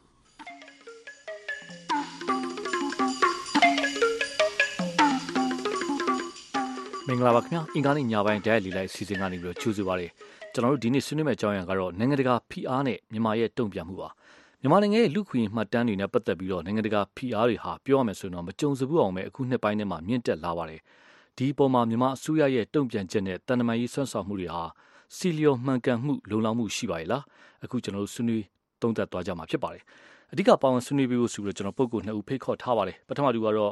မင်္ဂလာပါခင်ဗျာအင်္ဂါနေ့ညပိုင်းတိုက်ရိုက်လေလိုက်စီစဉ်ကနေပြီးတော့ကြိုဆိုပါရစေကျွန်တော်တို့ဒီနေ့ဆွေးနွေးမယ့်အကြောင်းအရာကတော့နိုင်ငံတကာဖိအားနဲ့မြန်မာရဲ့တုံ့ပြန်မှုပါမြန်မာနိုင်ငံရဲ့လူခွင့်မှတ်တမ်းတွေနဲ့ပတ်သက်ပြီးတော့နိုင်ငံတကာဖိအားတွေဟာပြောရမယ်ဆိုရင်တော့မကြုံစဘူးအောင်ပဲအခုနှစ်ပိုင်းထဲမှာမြင့်တက်လာပါတယ်ဒီအပေါ်မှာမြန်မာအစိုးရရဲ့တုံ့ပြန်ချက်နဲ့တန်တမာရေးဆွမ်းဆောင်မှုတွေဟာစီလျော်မှန်ကန်မှုလုံလောက်မှုရှိပါရဲ့လားအခုကျွန်တော်တို့ဆွေးနွေးသုံးသပ်သွားကြမှာဖြစ်ပါတယ်အဓိကပါဝင်ဆွေးနွေးပြီးလို့ဆိုတော့ကျွန်တော်ပုဂ္ဂိုလ်2ဦးဖိတ်ခေါ်ထားပါတယ်ပထမတူကတော့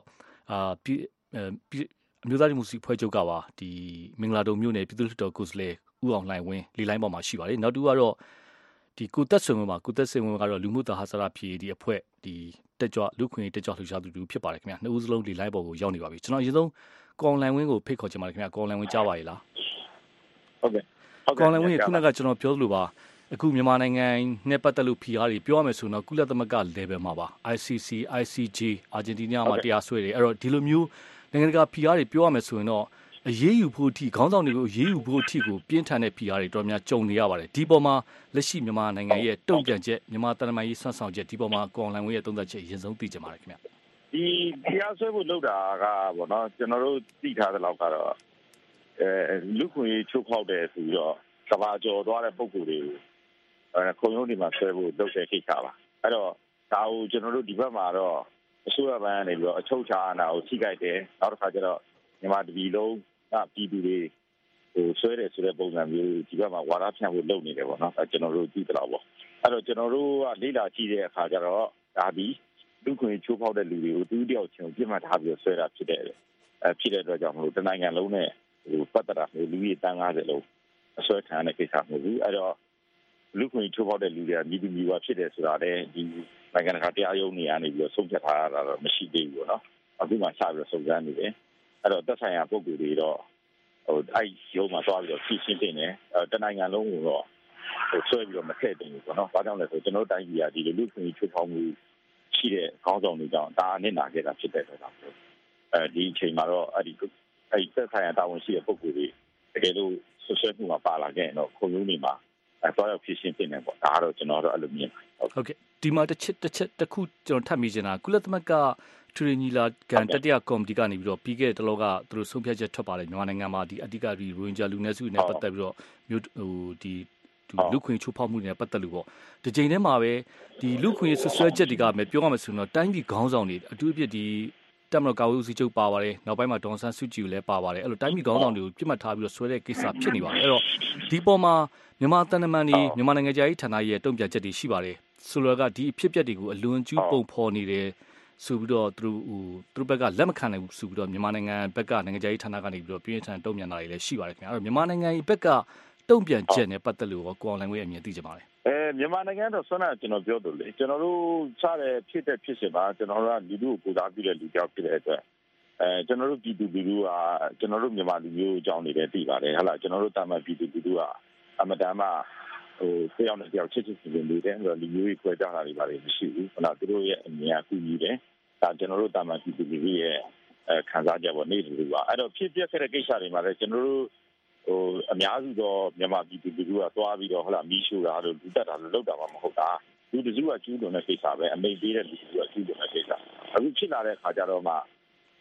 အမျိုးသားဒီမိုကရေစီဖွဲ့ချုပ်ကပါဒီမင်္ဂလာတုံမြို့နယ်ပြည်သူ့လွှတ်တော်ကိုယ်စားလှယ်ဦးအောင်လှိုင်ဝင်းလေလိုင်းပေါ်မှာရှိပါတယ်နောက်တူကတော့ဒီကိုသက်ဆွေဝင်မှာကိုသက်ဆွေဝင်ကတော့လူမှုတာဟာစရဖြေဒီအဖွဲ့ဒီတက်ကြွလူခွင့်တက်ကြွလှူရှားသူတူဖြစ်ပါတယ်ခင်ဗျာနှစ်ဦးစလုံးလေလိုင်းပေါ်ကိုရောက်နေပါပြီကျွန်တော်အရင်ဆုံးကောင်လိုင်ဝင်းကိုဖိတ်ခေါ်ချင်ပါတယ်ခင်ဗျာကောင်လိုင်ဝင်းကြားပါရဲ့လားဟုတ်ကဲ့ကောင်လိုင်ဝင်းခုနကကျွန်တော်ပြောသလိုပါအခုမြန်မာနိုင်ငံနဲ့ပတ်သက်လို့ဖိအားတွေပြောရမယ်ဆိုတော့ကုလသမဂ္ဂ level မှာပါ ICC ICJ အာဂျင်တီးနားမှာတရားစွဲတယ်အဲ့တော့ဒီလိုမျိုးနိုင်ငံတကာဖိအားတွေပြောရမယ်ဆိုရင်တော့အရေးယူဖို့အထိခေါင်းဆောင်တွေကိုအရေးယူဖို့အထိကိုပြင်းထန်တဲ့ဖိအားတွေတော်များကြုံနေရပါတယ်ဒီပေါ်မှာလက်ရှိမြန်မာနိုင်ငံရဲ့တုံ့ပြန်ချက်မြန်မာတန်တမာရေးဆွမ်းဆောင်ချက်ဒီပေါ်မှာကောင်လိုင်ဝင်းရဲ့သုံးသပ်ချက်အရင်ဆုံးသိကြပါတယ်ခင်ဗျဒီတရားစွဲဖို့လုပ်တာကပေါ့နော်ကျွန်တော်တို့သိထားတဲ့လောက်ကတော့လူခွင့်ချုပ်ဖောက်တယ်ဆိုပြီးတော့ကဘာကျော်သွားတဲ့ပုံကိုယ်တွေကိုခုံရုံးဒီမှာဆွဲဖို့လုပ်တဲ့ကိစ္စပါအဲ့တော့ဒါကိုကျွန်တော်တို့ဒီဘက်မှာတော့အစိုးရဘက်ကနေပြီးတော့အချုပ်ချာအာဏာကိုထိခိုက်တယ်နောက်တစ်ခါကျတော့မြန်မာတပြည်လုံးကပြည်သူတွေဆွဲတယ်ဆိုတဲ့ပုံစံမျိုးဒီဘက်မှာဝါဒဖြန့်ဖို့လုပ်နေတယ်ပေါ့နော်ကျွန်တော်တို့သိကြတော့ပေါ့အဲ့တော့ကျွန်တော်တို့ကလေ့လာကြည့်တဲ့အခါကျတော့ဒါဒီလူခွင့်ချိုးဖောက်တဲ့လူတွေကိုတူးတယောက်ချင်းပြစ်မှတ်ထားပြီးဆွဲတာဖြစ်တဲ့အတွက်ကြောင့်မလို့တနိုင်ငံလုံးနဲ့ပတ်သက်တာလူကြီးတန်း90လုံးအဆွဲခံရတဲ့ကိစ္စမျိုးဘူးအဲ့တော့လူခွင့်ချိုးဖောက်တဲ့လူတွေကမြည်သူမြည်ဝါဖြစ်တယ်ဆိုတာလည်းဒီနိုင်ငံတကာတရားရုံးတွေကနေပြီးတော့ဆုံးဖြတ်ထားတာတော့မရှိသေးဘူးပေါ့နော်အခုမှစပြီးတော့စုံစမ်းနေတယ်အဲ့တော့သက်ဆိုင်ရာပုဂ္ဂိုလ်တွေတော့အဲ့ရုံးမှာသွားပြီးတော့ဖြည့်ရှင်းတင်တယ်တနိုင်ငံလုံးကိုတော့ဆွဲပြီးတော့မထည့်တင်ဘူးပေါ့နော်ဘာကြောင့်လဲဆိုကျွန်တော်တိုင်းပြည်ကဒီလိုလူခွင့်ချိုးဖောက်မှုရှိတဲ့ခေါင်းဆောင်တွေကြောင့်ဒါအနစ်နာခဲ့တာဖြစ်တဲ့အတွက်ကြောင့်ဒီအချိန်မှာတော့အဲ့သက်ဆိုင်ရာတာဝန်ရှိတဲ့ပုဂ္ဂိုလ်တွေတကယ်လို့ဆွဲမှုမှာပါလာခဲ့ရင်တော့ခုံရုံးတွေမှာတော့ရောက်ဖြစ်ရှင်းတင်တယ်ပေါ့ဒါကတော့ကျွန်တော်တို့အဲ့လိုမြင်ပါတယ်ဟုတ်ကဲ့ဒီမှာတစ်ခုကျွန်တော်ထပ်မိချင်တာကုလသမဂ္ဂထရီနီလာကန်တတိယကော်မတီကနေပြီးတော့ပြီးခဲ့တဲ့တလောကသူတို့ဆုံးဖြတ်ချက်ထွက်ပါတယ်မြန်မာနိုင်ငံမှာဒီအဓိကဒီရိုဟင်ဂျာလူနည်းစုနဲ့ပတ်သက်ပြီးတော့မြို့ဒီလူခွင့်ချိုးဖောက်မှုတွေနဲ့ပတ်သက်လို့ပေါ့ဒီချိန်ထဲမှာပဲဒီလူခွင့်ဆွဆွဲချက်တွေကပဲပြောရမယ်ဆိုရင်တော့တိုင်းပြည်ခေါင်းဆောင်တွေအထူးအဖြစ်ဒီတမန်တော်ကာဝေးဦးစီးချုပ်ပါပါတယ်နောက်ပိုင်းမှာဒေါန်ဆန်းစုကြည်ကိုလည်းပါပါတယ်အဲ့လိုတိုင်းပြည်ခေါင်းဆောင်တွေကိုပြစ်မှတ်ထားပြီးတော့ဆွဲတဲ့ကိစ္စဖြစ်နေပါတယ်အဲ့တော့ဒီပေါ်မှာမြန်မာတန်တမန်တွေမြန်မာနိုင်ငံသားရေးဌာနရဲ့တုံ့ပြန်ချက်တွေရှိပါတယ်ဆိုလိုကဒီအဖြစ်အပျက်တွေကိုအလွန်ကျူးပုံဖော်နေတယ်ဆိုပြီးတော့သူတို့ဘက်ကလက်မခံနိုင်ဘူးဆိုပြီးတော့မြန်မာနိုင်ငံဘက်ကနိုင်ငံသားရေးဌာနကနေပြီးတော့ပြင်းထန်တုံ့ပြန်တာတွေလည်းရှိပါတယ်ခင်ဗျအဲ့တော့မြန်မာနိုင်ငံဘက်ကတုံ့ပြန်ချက်နဲ့ပတ်သက်လို့ကိုအောင်လိုင်ဝင်းအမြင်သိကြပါတယ်မြန်မာနိုင်ငံတော့ဆွမ်းနာကျွန်တော်ပြောလို့လေကျွန်တော်တို့စတဲ့ဖြစ်တဲ့ဖြစ်စဉ်ပါကျွန်တော်တို့ကလူတို့ကိုကိုစားပြုတဲ့လူကြောက်ဖြစ်တဲ့အတွက်ကျွန်တော်တို့ပြည်သူလူထုကကျွန်တော်တို့မြန်မာလူမျိုးအကြောင်းတွေလည်းသိပါတယ်ဟုတ်လားကျွန်တော်တို့တာမန်ပြည်သူလူထုကအမတန်မှတယောက်နဲ့တယောက်ချစ်ချစ်ချင်းချင်းနေတယ်ဆိုတော့လူမျိုးကြီးခွဲခြားတာတွေပါမရှိဘူးဟုတ်လားသူတို့ရဲ့အမြင်အကူကြီးတယ်ဒါကျွန်တော်တို့တာမန်ပြည်သူလူထုရဲ့ခံစားချက်ပေါ့နေလူပါအဲ့တော့ဖြစ်ပျက်ခဲ့တဲ့ကိစ္စတွေမှာလည်းကျွန်တော်တို့အများစုတော့မြန်မာပြည်သူလူထုကသွားပြီးတော့ဟုတ်လားမီးရှို့တာလို့လူတက်တာလို့လုပ်တာမှမဟုတ်တာလူတစုကကျူးလွန်တဲ့ကိစ္စပဲအမိတ်ပေးတဲ့လူတစုကကျူးလွန်တဲ့ကိစ္စအခုဖြစ်လာတဲ့အခါကျတော့မှ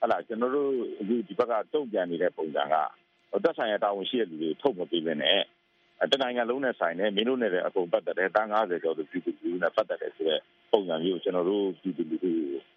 ကျွန်တော်တို့အခုဒီဘက်ကတုံ့ပြန်နေတဲ့ပုံစံကသက်ဆိုင်ရာတာဝန်ရှိတဲ့လူတွေထုတ်မပေးဘဲနဲ့တနိုင်ငံလုံးနဲ့ဆိုင်တဲ့မင်းတို့နဲ့လည်းအကုန်ပတ်သက်တယ်တန်း90ကျော်သူပြည်သူလူထုနဲ့ပတ်သက်တယ်ဆိုတဲ့ပုံစံမျိုးကျွန်တော်တို့ပြည်သူလူထု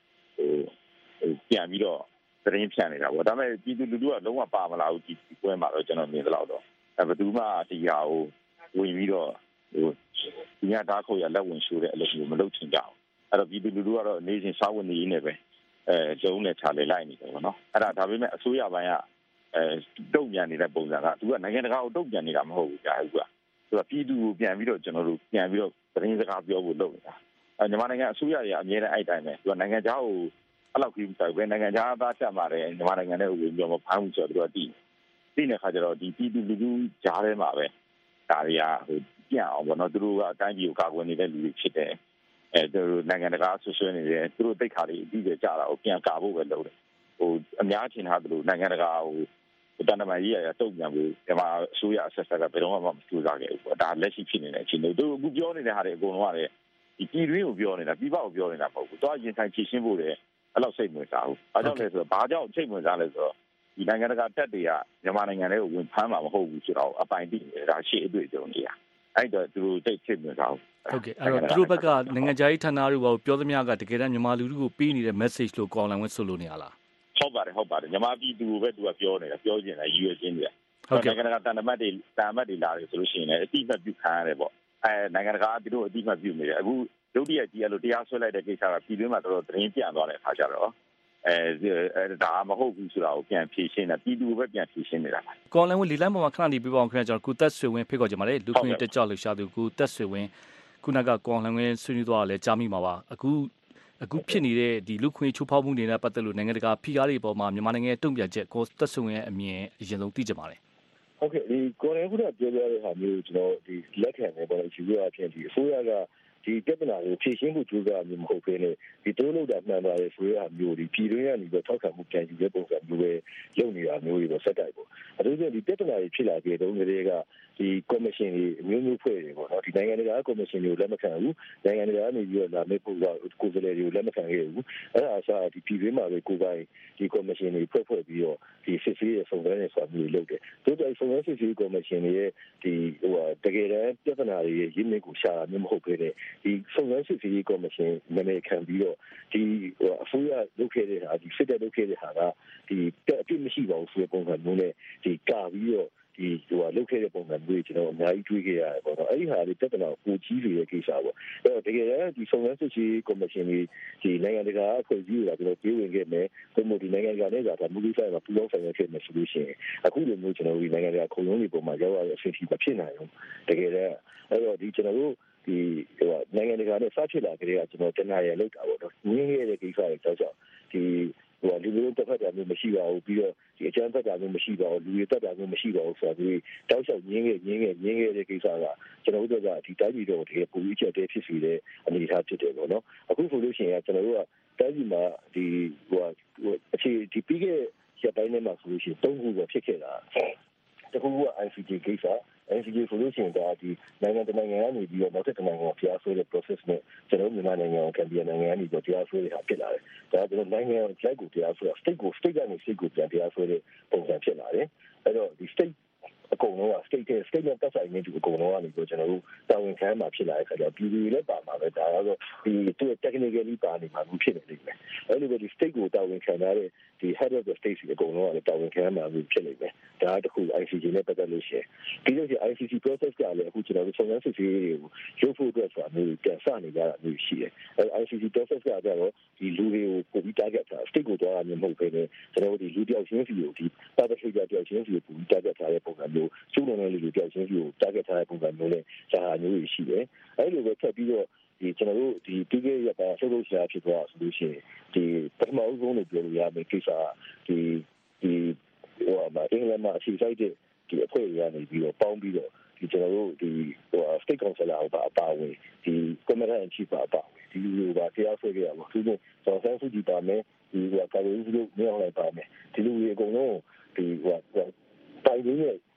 ပြန်ပြီးတော့သတင်းဖြန့်နေတာပေါ့ဒါပေမဲ့ပြည်သူလူထုကလုံးဝပါမလာဘူးဒီပွဲမှာတော့ကျွန်တော်မြင်သလောက်တော့ဘယ်သူမှဒီဟာကိုဝင်ပြီးတော့ဒီညတားခုတ်ရလက်ဝင်ရှိုးတဲ့အလုပ်မျိုးမလုပ်ချင်ကြဘူးအဲ့တော့ပြည်သူလူထုကတော့နေစဉ်စားဝတ်နေရေးနဲ့ပဲကျုံနဲ့ခြာလေလိုက်နေတယ်ပေါ့နော်အဲ့ဒါပေမဲ့အစိုးရပိုင်းကတုံ့ပြန်နေတဲ့ပုံစံကသူကနိုင်ငံတကာကိုတုံ့ပြန်နေတာမဟုတ်ဘူးကြာဟုတ်ကသူကပြည်သူကိုပြန်ပြီးတော့ကျွန်တော်တို့ပြန်ပြီးတော့သတင်းစကားပြောဖို့လုပ်နေတာမြန်မာနိုင်ငံအစိုးရရဲ့အမြဲတမ်းအဲ့တိုင်းပဲသူကနိုင်ငံခြားကိုအဲ့လောက်ကြီးပဲနိုင်ငံခြားသားချက်ပါတယ်မြန်မာနိုင်ငံနဲ့ဝင်ပြီးတော့ဖမ်းမှုဆိုတော့သူကတိတဲ့ခါကျတော့ဒီပြည်သူလူထုကြားထဲမှာပဲဒါတွေကပြန့်အောင်ပေါ့နော်သူတို့ကအတိုင်းပြည်ကိုကာကွယ်နေတဲ့လူတွေဖြစ်တယ်သူတို့နိုင်ငံတကာဆွဆွဲနေတယ်သူတို့တိတ်ခါတွေအပြီးပဲကြာတာကိုပြန်ကာဖို့ပဲလုပ်တယ်အများချင်းထားသူတို့နိုင်ငံတကာတန်တမာရေးရတုံ့ပြန်ဖို့မြန်မာအစိုးရအဆက်ဆက်ကဘယ်တော့မှမကြိုးစားခဲ့ဘူးဒါလက်ရှိဖြစ်နေတဲ့အခြေအနေတို့အခုပြောနေတဲ့ဟာတွေအကုန်လုံးကလည်းဒီပြည်တွင်းကိုပြောနေတာပြည်ပကိုပြောနေတာမဟုတ်ဘူးတော့ရင်ဆိုင်ဖြည့်ရှင်းဖို့လည်းအဲ့လောက်စိတ်ဝင်စားဘူးဘာကြောင့်လဲဆိုတော့ဘာကြောင့်စိတ်ဝင်စားလဲဆိုတော့ဒီနိုင်ငံတကာတက်တွေကမြန်မာနိုင်ငံထဲကိုဝင်ဖမ်းမှာမဟုတ်ဘူးဆိုတော့အပိုင်တိနေတာရှေ့အတွေ့အကြုံတွေကအဲ့တော့သူတို့တိတ်စိတ်ဝင်စားဘူးဟုတ်ကဲ့အဲ့တော့သူတို့ဘက်ကနိုင်ငံခြားရေးဌာနတို့ဘာပြောသမျှကတကယ်တမ်းမြန်မာလူထုကိုပေးနေတဲ့ message လို့ကောင်းလာဝင်ဆိုလို့နေရလားဟုတ်ပါတယ်မြန်မာပြည်သူကိုပဲသူကပြောနေတာပြောချင်တယ်ရည်ရွယ်ချင်းတွေနိုင်ငံတကာတန်တမတ်တွေလာတယ်ဆိုလို့ရှိရင်လည်းအတိအမှတ်ပြုခံရတယ်ပေါ့နိုင်ငံတကာကသူတို့အတိအမှတ်ပြုနေတယ်အခုဒုတိယကြီးအဲ့လိုတရားစွဲလိုက်တဲ့ကိစ္စကပြည်တွင်းမှာတော်တော်သတင်းပြန့်သွားတဲ့အခါကျတော့ဒါမဟုတ်ဘူးဆိုတာကိုပြန်ဖြေရှင်းတာပြည်သူပဲပြန်ဖြေရှင်းနေတာပါကောင်းလန်ဝင်လီလိုင်းပေါ်မှာခဏနေပြပါအောင်ခင်ဗျာကျွန်တော်ကိုသက်ဆွေဝင်းဖိတ်ခေါ်ကြပါလေလူခွင့်တက်ကြလှရှာသူကိုသက်ဆွေဝင်းခုနကကောင်းလန်ဝင်ဆွေးနွေးသွားတာလဲကြားမိမှာပါအခုဖြစ်နေတဲ့ဒီလူခွင့်ချိုးဖောက်မှုတွေနဲ့ပတ်သက်လို့နိုင်ငံတကာဖိအားတွေပေါ်မှာမြန်မာနိုင်ငံတုံ့ပြန်ချက်ကိုသက်ဆွေဝင်းရဲ့အမြင်အရင်ဆုံးသိကြပါလေဟုတ်ကဲ့ဒီကိုယ်တိုင်ခုနပြောပြတဲ့ဟာမျိုးကျွန်တော်ဒီလက်ခံနေပေါ်လို့ရှိရအဖြစ်ဒီအစိုးရကဒီပြဿနာကိုဖြေရှင်းဖို့ကြိုးစားမျိုးမဟုတ်ဘဲနဲ့ဒီတိုးလို့တာမှန်ပါတယ်ဆိုရအမျိုးဒီပြည်တွင်းကနေပြီးထောက်ခံမှုပြန်ယူတဲ့ပုံစံမျိုးပဲလုပ်နေတာမျိုးတွေတော့ဆက်တိုက်ပေါ့အထူးသဖြင့်ဒီပြဿနာတွေဖြစ်လာခဲ့တဲ့တုန်းကလေးကဒီကော်မရှင်တွေအမျိုးမျိုးဖွဲ့တယ်ပေါ့နော်ဒီနိုင်ငံတကာကော်မရှင်တွေကိုလက်မခံဘူးနိုင်ငံတကာကနေပြီးတော့လာမယ့်ပုံစံကိုယ်စားလှယ်တွေကိုလက်မခံခဲ့ဘူးအဲ့ဒါအစားဒီပြည်တွင်းမှာပဲကိုယ်ပိုင်ဒီကော်မရှင်တွေဖွဲ့ပြီးတော့ဒီစစ်ဆေးရဲ့စုံစမ်းနေဆိုတာမျိုးလုပ်တယ်တို့တိုင်စုံစမ်းစစ်ဆေးကော်မရှင်တွေရဲ့ဒီတကယ်တမ်းပြဿနာတွေရဲ့ရင်းမြစ်ကိုရှာတာမျိုးမဟုတ်ဘဲနဲ့ဒီစုံစမ်းစစ်ဆေးကော်မရှင်နာမည်ခံပြီးတော့ဒီအစိုးရလုပ်ခဲ့တဲ့ဟာဒီစစ်တပ်လုပ်ခဲ့တဲ့ဟာကဒီအပြစ်မရှိပါဘူးဆိုတဲ့ပုံစံမျိုးနဲ့ဒီကာပြီးတော့ဒီလုပ်ခဲ့တဲ့ပုံစံမျိုးကျွန်တော်အများကြီးတွေးခဲ့ရတယ်ပေါ့နော်အဲ့ဒီဟာလေးပြဿနာကိုကြီးတွေရဲ့ကိစ္စပေါ့အဲ့တော့တကယ်တမ်းဒီစုံစမ်းစစ်ဆေးကော်မရှင်တွေဒီနိုင်ငံတကာအဖွဲ့အစည်းတွေကကျွန်တော်ပြေးဝင်ခဲ့မယ်ဘယ်လိုဒီနိုင်ငံတကာနဲ့ဒါမျိုးကိစ္စမှာပူးပေါင်းဆောင်ရွက်ခဲ့မယ်ဆိုလို့ရှိရင်အခုလိုမျိုးကျွန်တော်ဒီနိုင်ငံတကာခုံရုံးတွေပုံမှာရောက်ရတဲ့အဆင့်ထိမဖြစ်နိုင်ဘူးတကယ်တမ်းအဲ့တော့ဒီကျွန်တော်တို့ဒီနိုင်ငံတကာနဲ့စဖြစ်လာကြတဲ့ကျွန်တော်တနအရလောက်တာပေါ့နော်ငင်းခဲ့တဲ့ကိစ္စတွေကြောင့်ဒီလူမျိုးတစ်ဖက်တာမျိုးမရှိပါဘူးပြီးတော့ဒီအကြမ်းဖက်တာမျိုးမရှိပါဘူးလူတွေတက်တာမျိုးမရှိပါဘူးဆိုတော့ဒီတောက်လျှောက်ငင်းခဲ့တဲ့ကိစ္စကကျွန်တော်တို့ကဒီတိုင်းပြည်တော့တကယ်ပူကြီးချက်တဲ့ဖြစ်စီတဲ့အနေအထားဖြစ်တယ်ပေါ့နော်အခုဆိုလို့ရှိရင်ကျွန်တော်တို့ကတိုင်းပြည်မှာဒီအခြေဒီပြီးခဲ့ရက်ပိုင်းထဲမှာဆိုလို့ရှိရင်၃ခုပဲဖြစ်ခဲ့တာတခုက ICJ ကိစ္စNCJ ဆိုလို့ရှိရင်ဒါဒီနိုင်ငံတကာကနေပြီးတော့နောက်ထပ်နိုင်ငံကိုဖျားဆွဲတဲ့ process နဲ့ကျွန်တော်မြန်မာနိုင်ငံကိုကံပြန်နိုင်ငံကနေပြီးတရားဆွဲတာဖြစ်လာတယ်။ဒါကျွန်တော်နိုင်ငံကိုတရားဆွဲ state ကနေ state ကိုပြန်တရားဆွဲတဲ့ပုံစံဖြစ်လာတယ်။အဲ့တော့ဒီ state အကုန်လုံးက state နဲ့တက်ဆိုင်နေသူအကုန်လုံးကနေပြီးကျွန်တော်တို့တာဝန်ခံမှာဖြစ်လာတဲ့အခါကျတော့ပြည်သူတွေလည်းပါမှာပဲဒါကတော့ဒီသူ technically ပါနေမှာဖြစ်နေလိမ့်မယ်။အဲ့လိုပဲဒီ state ကိုတာဝန်ခံရတဲ့ဒီ head of the state အကုန်လုံးကလည်းတာဝန်ခံမှာဖြစ်နေမယ်။ဒါတခု ICJ နဲ့ပတ်သက်လို့ရှိရင်ပြီးတော့ ICC process ကလည်းအခုကျွန်တော်တို့စုံစမ်းစစ်ဆေးရေးတွေကိုရုပ်ဖို့အတွက်ဆိုတာမျိုးပြန်စနေကြတာမျိုးရှိတယ်။အဲ ICC process ကကြတော့ဒီလူတွေကိုပုံပြီး target ထား state ကိုတွားတာမျိုးမဟုတ်ဘဲနဲ့ကျွန်တော်တို့ဒီလူတယောက်ချင်းစီကိုဒီ perpetrator တယောက်ချင်းစီကိုပုံပြီး target ထားတဲ့ပုံစံမျိုးကျူးလွန်တဲ့လူတယောက်ချင်းစီကို target ထားတဲ့ပုံစံမျိုးနဲ့ဒါဟာမျိုးရှိတယ်။အဲလိုပဲဆက်ပြီးတော့ဒီကျွန်တော်တို့ဒီပြီးခဲ့ရပါဆိုလို့ရှာဖြစ်သွားဆိုလို့ရှိရင်ဒီပထမဦးဆုံးလို့ပြောလို့ရမယ့်ကိစ္စဒီဟိုမှာအင်္ဂလန်မှာအခြေစိုက်တဲ့ဒီအဖွဲ့တွေကနေပြီးတော့ပေါင်းပြီးတော့ဒီကျွန်တော်တို့ဒီ state councilor အပါအဝင်ဒီ commander in chief အပါအဝင်ဒီလူတွေကတရားစွဲခဲ့ရပါဘူး။ဒီတော့ဆန်းစုကြည်ပါမယ်ဒီကာဝေးစုလို့မြောက်လိုက်ပါမယ်ဒီလူတွေအကုန်လုံးဒီတိုင်ရင်းရဲ့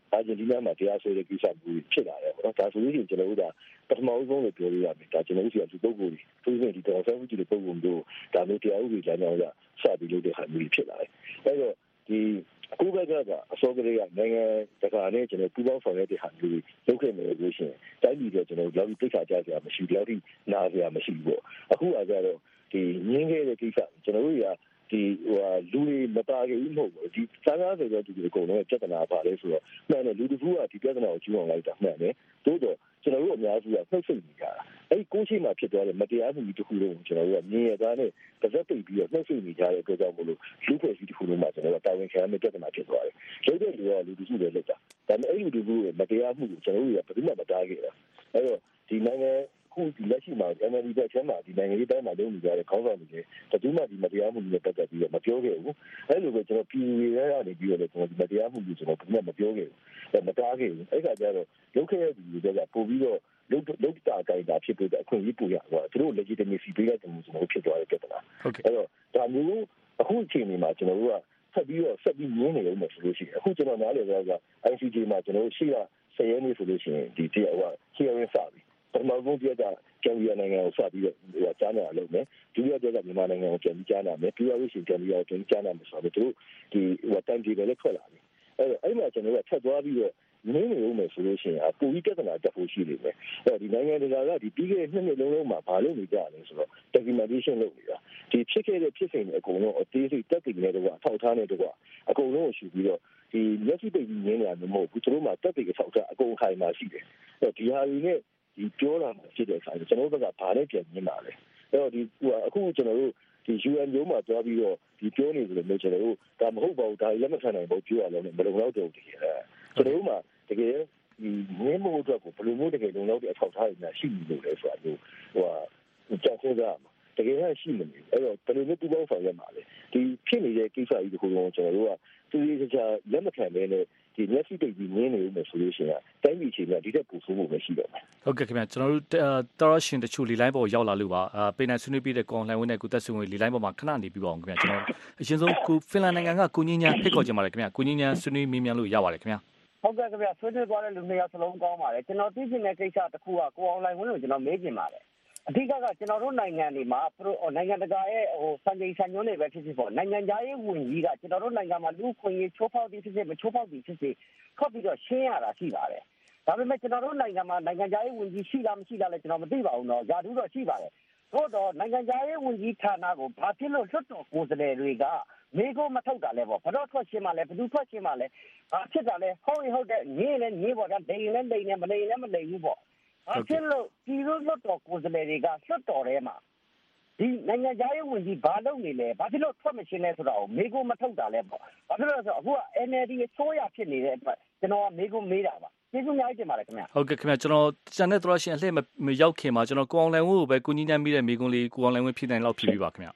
အာဂျင်တီးနားမှာတရားစွဲတဲ့ကိစ္စမျိုးဖြစ်လာတယ်ပေါ့နော်ဒါဆိုရင်ကျွန်တော်တို့ကပထမဆုံးလို့ပြောလို့ရမယ်ဒါကျွန်တော်တို့စီကဒီပုဂ္ဂိုလ်တွေသူတို့ဒီတော်ဆန်းစုကြည်တဲ့ပုဂ္ဂိုလ်တို့ဒါမျိုးတရားဥပဒေလမ်းကြောင်းကစပြီးလုပ်တဲ့ဟာမျိုးဖြစ်လာတယ်အဲတော့ဒီအခုဘက်ကအစောကလေးကနိုင်ငံတကာနဲ့ကျွန်တော်ပူးပေါင်းဆောင်ရွက်တဲ့ဟာမျိုးလုပ်ခဲ့မယ်လို့ရှိရင်တိုင်းပြည်ကကျွန်တော်တို့လောက်ပြီးတိတ်ခါကြကြမရှိဘူးလောက်ပြီးနာစရာမရှိဘူးပေါ့အခုကကြတော့ဒီငင်းခဲ့တဲ့ကိစ္စကျွန်တော်တို့ကဒီလူတွေမပါခဲ့ဘူးမဟုတ်ဘူးဒီစားကားတွေတော့ဒီအကုန်လုံးပြဿနာပါလဲဆိုတော့မှန်တယ်လူတစ်ခုကဒီပြဿနာကိုကျူးအောင်လိုက်တာမှန်တယ်သို့တော့ကျွန်တော်တို့အများစုကနှုတ်ဆက်နေကြတာအဲ့ကိုရှိမှဖြစ်သွားတဲ့မတရားမှုတစ်ခုလုံးကိုကျွန်တော်တို့ကမြင်ရတာနဲ့တစ်စက်ပိတ်ပြီးတော့နှုတ်ဆက်နေကြတဲ့အတွက်ကြောင့်မလို့လူဖွဲ့စည်းတစ်ခုလုံးမှာကျွန်တော်တို့တာဝန်ခံရမယ့်ပြဿနာဖြစ်သွားတယ်လို့တဲ့လူကလူတစ်ခုပဲလက်တာဒါပေမဲ့အဲ့လူတစ်ခုရဲ့မတရားမှုကိုကျွန်တော်တို့ကဘယ်သူမှမတားခဲ့တာအဲ့တော့ဒီနိုင်ငံခုဒီလက်ရှိမှာ MND ဘက်ချမ်းမှာဒီနိုင်ငံရေးတိုင်းမှာလုပ်နေကြတဲ့ခေါင်းဆောင်တွေလည်းတတိမဒီမတရားမှုတွေပတ်သက်ပြီးတော့မပြောခဲ့ဘူးအဲ့လိုပဲကျွန်တော်ပြည်ရဲကနေပြီးတော့ကျွန်တော်ဒီမတရားမှုတွေကျွန်တော်ဘယ်မှမပြောခဲ့ဘူးမတားခဲ့ဘူးအဲ့ခါကျတော့လုပ်ခဲ့တဲ့လူတွေကပို့ပြီးတော့လုတ်တာကြိုက်တာဖြစ်ပြီးတော့အခွင့်အရေးပိုရတော့သူတို့ legitimacy ပေးတဲ့ပုံစံမျိုးဖြစ်သွားတဲ့ပြဿနာအဲ့တော့ဒါမျိုးအခုအချိန်မှာကျွန်တော်တို့ကဆက်ပြီးငင်းနေလို့ဆိုလို့ရှိရင်အခုကျွန်တော်နားလည်တော့က ICJ မှာကျွန်တော်တို့ရှိရဆယ်ရဲနေဆိုလို့ရှိရင်ဒီတရားဟို hearing စပြီပထမဆုံးပြတာကမ်ဘီယာနိုင်ငံကိုစပြီးတော့ကြားနာလုပ်မယ်ဒုတိယကျတော့မြန်မာနိုင်ငံကိုပြန်ပြီးကြားနာမယ်ပြီးတော့ရှင်ကမ်ဘီယာကိုပြန်ကြားနာမယ်ဆိုတော့သူတို့ဒီတိုင်ပြည်ပဲထွက်လာတယ်အဲ့မှာကျွန်တော်တို့ထပ်သွားပြီးတော့နင်းနေဦးမယ်ဆိုလို့ရှိရင်ပူပြီးပြဿနာတက်ဖို့ရှိနေတယ်အဲ့ဒီနိုင်ငံတကာကဒီပြီးခဲ့တဲ့နှစ်လုံးမှာဘာလို့နေကြလဲဆိုတော့ documentation လုပ်နေတာဒီဖြစ်ခဲ့တဲ့ဖြစ်စဉ်တွေအကုန်လုံးအသေးစိတ်တက်တည်နေတဲ့ထောက်ထားနေတဲ့ကအကုန်လုံးကိုရှိပြီးတော့ဒီလက်ရှိပိတ်ပြီးငင်းနေတာမျိုးမဟုတ်ဘူးသူတို့မှာတက်တည်ထောက်ထားအကုန်ခိုင်မှာရှိတယ်အဲ့ဒီဟာတွေနဲ့ဒီပြောတာဖြစ်တဲ့အခါကျွန်တော်တို့ကဘာနဲ့ပြန်ညင်းပါလဲအဲ့တော့ဒီအခုကျွန်တော်တို့ဒီ UN ရုံးမှာတွားပြီးတော့ဒီပြောနေတယ်လို့ကျွန်တော်တို့ဒါမဟုတ်ပါဘူးဒါလက်မခံနိုင်ဘူးပြောရလို့မလုံလောက်တော့တကယ်ကျွန်တော်တို့မှာတကယ်ဒီငင်းမှုအတွက်ကိုဘယ်လိုမျိုးတကယ်လုံလောက်တဲ့အထောက်အထားတွေများရှိနေလို့လဲဆိုတာမျိုးကြောက်ကြမှာတကယ်ရှိနေတယ်အဲ့တော့ဘယ်လိုမျိုးပူပေါင်းဆောင်ရမှာလဲဒီဖြစ်နေတဲ့ကိစ္စကြီးတခုလုံးကျွန်တော်တို့ကသူကြီးကလက်မခံဘဲနဲ့ဒီမျက်စိပိတ်ပြီးငင်းနေဦးမယ်ဆိုလို့ရှိရင်တိုင်းပြည်ချင်းကဒီတက်ပူဆိုးဖို့ပဲရှိတော့မယ်ဟုတ်ကဲ့ခင်ဗျာကျွန်တော်တို့တော်ရှင်တချို့လီလိုင်းပေါ်ရောက်လာလို့ပါပိန်နိုင်ဆွေးနွေးပြီးတဲ့ကွန်လှန်ဝင်းနဲ့ကိုသက်ဆွေးနွေးလီလိုင်းပေါ်မှာခဏနေပြီးပါအောင်ခင်ဗျာကျွန်တော်အရင်ဆုံးကိုဖင်လန်နိုင်ငံကကိုငင်းညာဖိတ်ခေါ်ကြပါတယ်ခင်ဗျာကိုငင်းညာဆွေးနွေးမေးမြန်းလို့ရပါတယ်ခင်ဗျာဟုတ်ကဲ့ခင်ဗျာဆွေးနွေးသွားတဲ့လူနှစ်ယောက်စလုံးကောင်းပါတယ်ကျွန်တော်သိချင်တဲ့ကိစ္စတစ်ခုကကိုအောင်လိုင်ဝင်းကိုကျွန်တော်မေးချင်ပါတယ်အဓိကကကျွန်တော်တို့နိုင်ငံတွေမှာနိုင်ငံတကာရဲ့စံချိန်စံညွှန်းတွေပဲဖြစ်ဖြစ်ပေါ့နိုင်ငံသားရေးဝန်ကြီးကကျွန်တော်တို့နိုင်ငံမှာလူခွင့်ရေးချိုးဖောက်သည်ဖြစ်ဖြစ်မချိုးဖောက်သည်ဖြစ်ဖြစ်ခောက်ပြီးတော့ရှင်းရတာရှိပါတယ်ဒါပေမဲ့ကျွန်တော်တို့နိုင်ငံမှာနိုင်ငံသားရေးဝန်ကြီးရှိလားမရှိလားလဲကျွန်တော်မသိပါဘူးเนาะယာတူးတော့ရှိပါတယ်သို့တော့နိုင်ငံသားရေးဝန်ကြီးဌာနကိုဘာဖြစ်လို့လွှတ်တော်ကိုယ်စားလှယ်တွေကမေကိုမထုတ်တာလဲပေါ့ဘယ်တော့ထွက်ရှင်းမှလဲဘယ်သူထွက်ရှင်းမှလဲဖြစ်တာလဲဟုတ်ရင်ဟုတ်တဲ့ညင်းလဲညင်းပေါ့ဒါဒိန်လဲဒိန်နဲ့မလိန်လဲမလိန်ဘူးပေါ့ဖြစ်လို့ပြည်သူ့လွှတ်တော်ကိုယ်စားလှယ်တွေကလွှတ်တော်ထဲမှာဒီနိုင်ငံသားရေးဝန်ကြီးဘာလုပ်နေလဲဘာဖြစ်လို့ထွက်မရှင်းလဲဆိုတာကိုမေကိုမထုတ်တာလဲပေါ့ဘာဖြစ်လို့လဲဆိုတော့အခုက NLD အစိုးရဖြစ်နေတဲ့အတွက်ကျွန်တော်ကမေကိုမေးတာပါကျေးဇူးများတင်ပါတယ်ခင်ဗျာဟုတ်ကဲ့ခင်ဗျာကျွန်တော်ကျန်တဲ့တော်ရှင်အလှည့်မရောက်ခင်မှာကျွန်တော်ကိုအောင်လိုင်ဝင်းကိုပဲကိုကြီးညမ်းမိတဲ့မေကွန်းလေးကိုအောင်လိုင်ဝင်းဖြည့်နိုင်လောက်ဖြည့်ပြီးပါခင်ဗျာ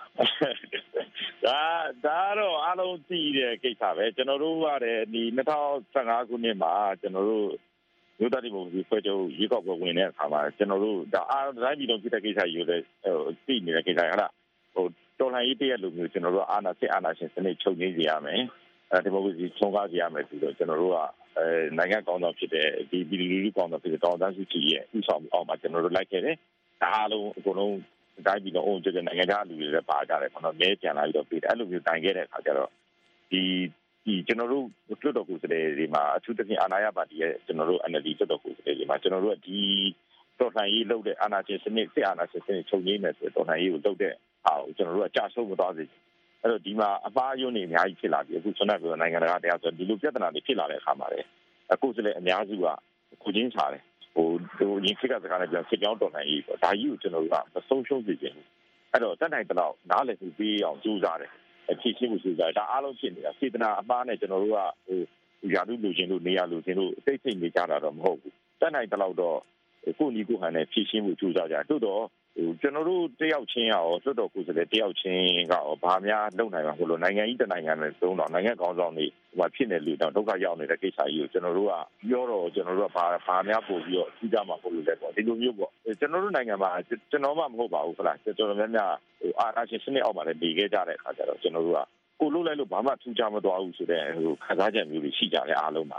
ဒါတော့အားလုံးသိတဲ့ကိစ္စပဲကျွန်တော်တို့ကလည်းဒီ2015ခုနှစ်မှာကျွန်တော်တို့မြို့သားဒီမိုကရေစီဖွဲ့ချုပ်ရွေးကောက်ပွဲဝင်တဲ့အခါမှာကျွန်တော်တို့ဒါအားတိုင်းပြည်လုံးဖြစ်တဲ့ကိစ္စကြီးကိုလည်းသိနေတဲ့ကိစ္စဟာလားတော်လှန်ရေးတရက်လိုမျိုးကျွန်တော်တို့အာဏာရှင်စနစ်ချုပ်ငြိမ်းစေရမယ်ဒီမိုကရေစီဆုံးကားစေရမယ်ဆိုတော့ကျွန်တော်တို့ကနိုင်ငံကောင်းဆောင်ဖြစ်တဲ့ဒီပြည်သူလူထုကောင်းဆောင်ဖြစ်တဲ့တောင်တန်းစုကြည်ရဲ့ဥဆောင်မှုအောက်မှာကျွန်တော်တို့လိုက်ခဲ့တယ်ဒါအားလုံးအကုန်လုံးတိုင်းပြည်လုံးအုံကျတဲ့နိုင်ငံသားလူတွေလည်းပါကြတယ်ကျွန်တော်မဲပြန်လာပြီးတော့ပြည်တယ်အဲ့လိုမျိုးတိုင်ခဲ့တဲ့အခါကျတော့ဒီကျွန်တော်တို့လွှတ်တော်ကိုယ်စားလှယ်တွေမှာအထူးသဖြင့်အာဏာရပါတီရဲ့ကျွန်တော်တို့ NLD လွှတ်တော်ကိုယ်စားလှယ်တွေမှာကျွန်တော်တို့ကဒီတော်လှန်ရေးလုပ်တဲ့အာဏာရှင်စနစ်စစ်အာဏာရှင်စနစ်ချုပ်ငြိမ်းမယ်ဆိုတော့တော်လှန်ရေးကိုလုပ်တဲ့အားကိုကျွန်တော်တို့ကကြာဆုံးမသွားစေအဲ့တော့ဒီမှာအပါအယွန်းတွေအများကြီးဖြစ်လာပြီအခုဆွမ်းနာပြောနိုင်ငံတကာတရားဆိုဒီလိုပြဿနာတွေဖြစ်လာတဲ့အခါမှာလေအခုစလေအများစုကကိုချင်းချတယ်ဟိုရင်းစစ်ကစကားနဲ့ပြန်စစ်ကြောင်းတော်လှန်ရေးပေါ့ဒါကြီးကိုကျွန်တော်တို့ကမဆုံးရှုံးစေချင်ဘူးအဲ့တော့တက်နိုင်တော့နားလည်မှုပေးအောင်ကြိုးစားတယ်ဖြည့်ရှင်းမှုကြိုးစားဒါအားလုံးဖြစ်နေတာစေတနာအမှားနဲ့ကျွန်တော်တို့ကဟိုယာတုလူချင်းတို့နေရလူချင်းတို့စိတ်စိတ်နေကြတာတော့မဟုတ်ဘူးတက်နိုင်တော့ကိုနီကိုဟန်နဲ့ဖြည့်ရှင်းမှုကြိုးစားကြတိုးတော့ကျွန်တော်တို့တယောက်ချင်းရောလွှတ်တော်ကိုယ်စားလှယ်တယောက်ချင်းကဘာများလုပ်နိုင်မှာမလို့နိုင်ငံကြီးတနိုင်ငံနဲ့သုံးတော့နိုင်ငံကောင်းဆောင်တွေဟိုဖြစ်နေလူတော့ဒုက္ခရောက်နေတဲ့ကိစ္စကြီးကိုကျွန်တော်တို့ကပြောတော့ကျွန်တော်တို့ကဘာများပို့ပြီးတော့ကြီးကြမှာပို့လို့လဲပေါ့ဒီလိုမျိုးပေါ့ကျွန်တော်တို့နိုင်ငံမှာကျွန်တော်မှမဟုတ်ပါဘူးခလားကျွန်တော်များများဟိုအာဏာရှင်စနစ်အောက်မှာလည်းနေခဲ့ကြတဲ့အခါကျတော့ကျွန်တော်တို့ကကိုလှုပ်လိုက်လို့ဘာမှထူးခြားမသွားဘူးဆိုတဲ့ဟိုခံစားချက်မျိုးတွေရှိကြတယ်အားလုံးပါ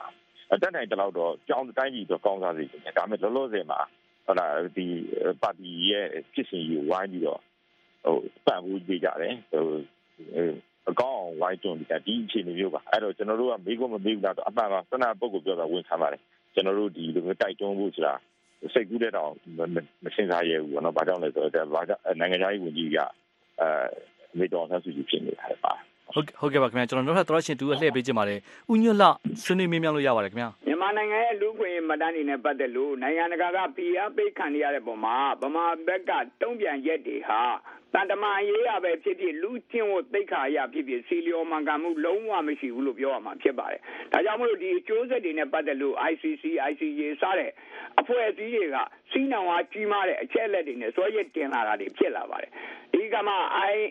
တက်နိုင်တဲ့လောက်တော့ကြောင်းတိုင်းပြည်တော့ကောင်းစားစေချင်တယ်ဒါပေမဲ့လောလောဆယ်မှာဟုတ်လားဒီပါတီရဲ့ဖြစ်စဉ်ကြီးကိုဝိုင်းပြီးတော့ပံ့ပိုးပေးကြတယ်အကောင်းဝိုင်းတွန်းပြီးဒီအခြေအနေမျိုးပါအဲ့တော့ကျွန်တော်တို့ကမေးခွန်းမမေးဘူးလားတော့အမှန်ပါစနပုဂ္ဂိုလ်ပြောတာဝန်ခံပါတယ်ကျွန်တော်တို့ဒီလိုမျိုးတိုက်တွန်းဖို့ဆိုတာစိတ်ကူးတဲ့တော့မစင်စားရဘူးနော်ဘာကြောင့်လဲဆိုတော့နိုင်ငံခြားရေးဝန်ကြီးကမေတော်ဆန်းစုကြည်ဖြစ်နေတာပါဟုတ်ကဲ့ပါခင်ဗျာကျွန်တော်နောက်ထပ်သောရှင်တူအလှည့်ပေးချင်ပါတယ်ဥညွတ်လဆွေးနွေးမေးမြန်းလို့ရပါတယ်ခင်ဗျာမြန်မာနိုင်ငံရဲ့လူ့ခွင့်မတန်းနေနဲ့ပတ်သက်လို့နိုင်ငံတကာကဖိအားပေးခံရတဲ့ပုံမှာဗမာဘက်ကတုံ့ပြန်ရက်တွေဟာတန်တမာရေးရပဲဖြစ်ဖြစ်လူချင်းကိုသိက္ခာရဖြစ်ဖြစ်စီလျော်မှန်ကန်မှုလုံးဝမရှိဘူးလို့ပြောရမှာဖြစ်ပါတယ်ဒါကြောင့်မလို့ဒီအကျိုးဆက်တွေနဲ့ပတ်သက်လို့ ICC ICJ စတဲ့အဖွဲ့အစည်းတွေကစီးနှောင်အားကြီးမားတဲ့အချက်အလက်တွေနဲ့စွဲရတင်လာတာတွေဖြစ်လာပါတယ်ဒီကမှာ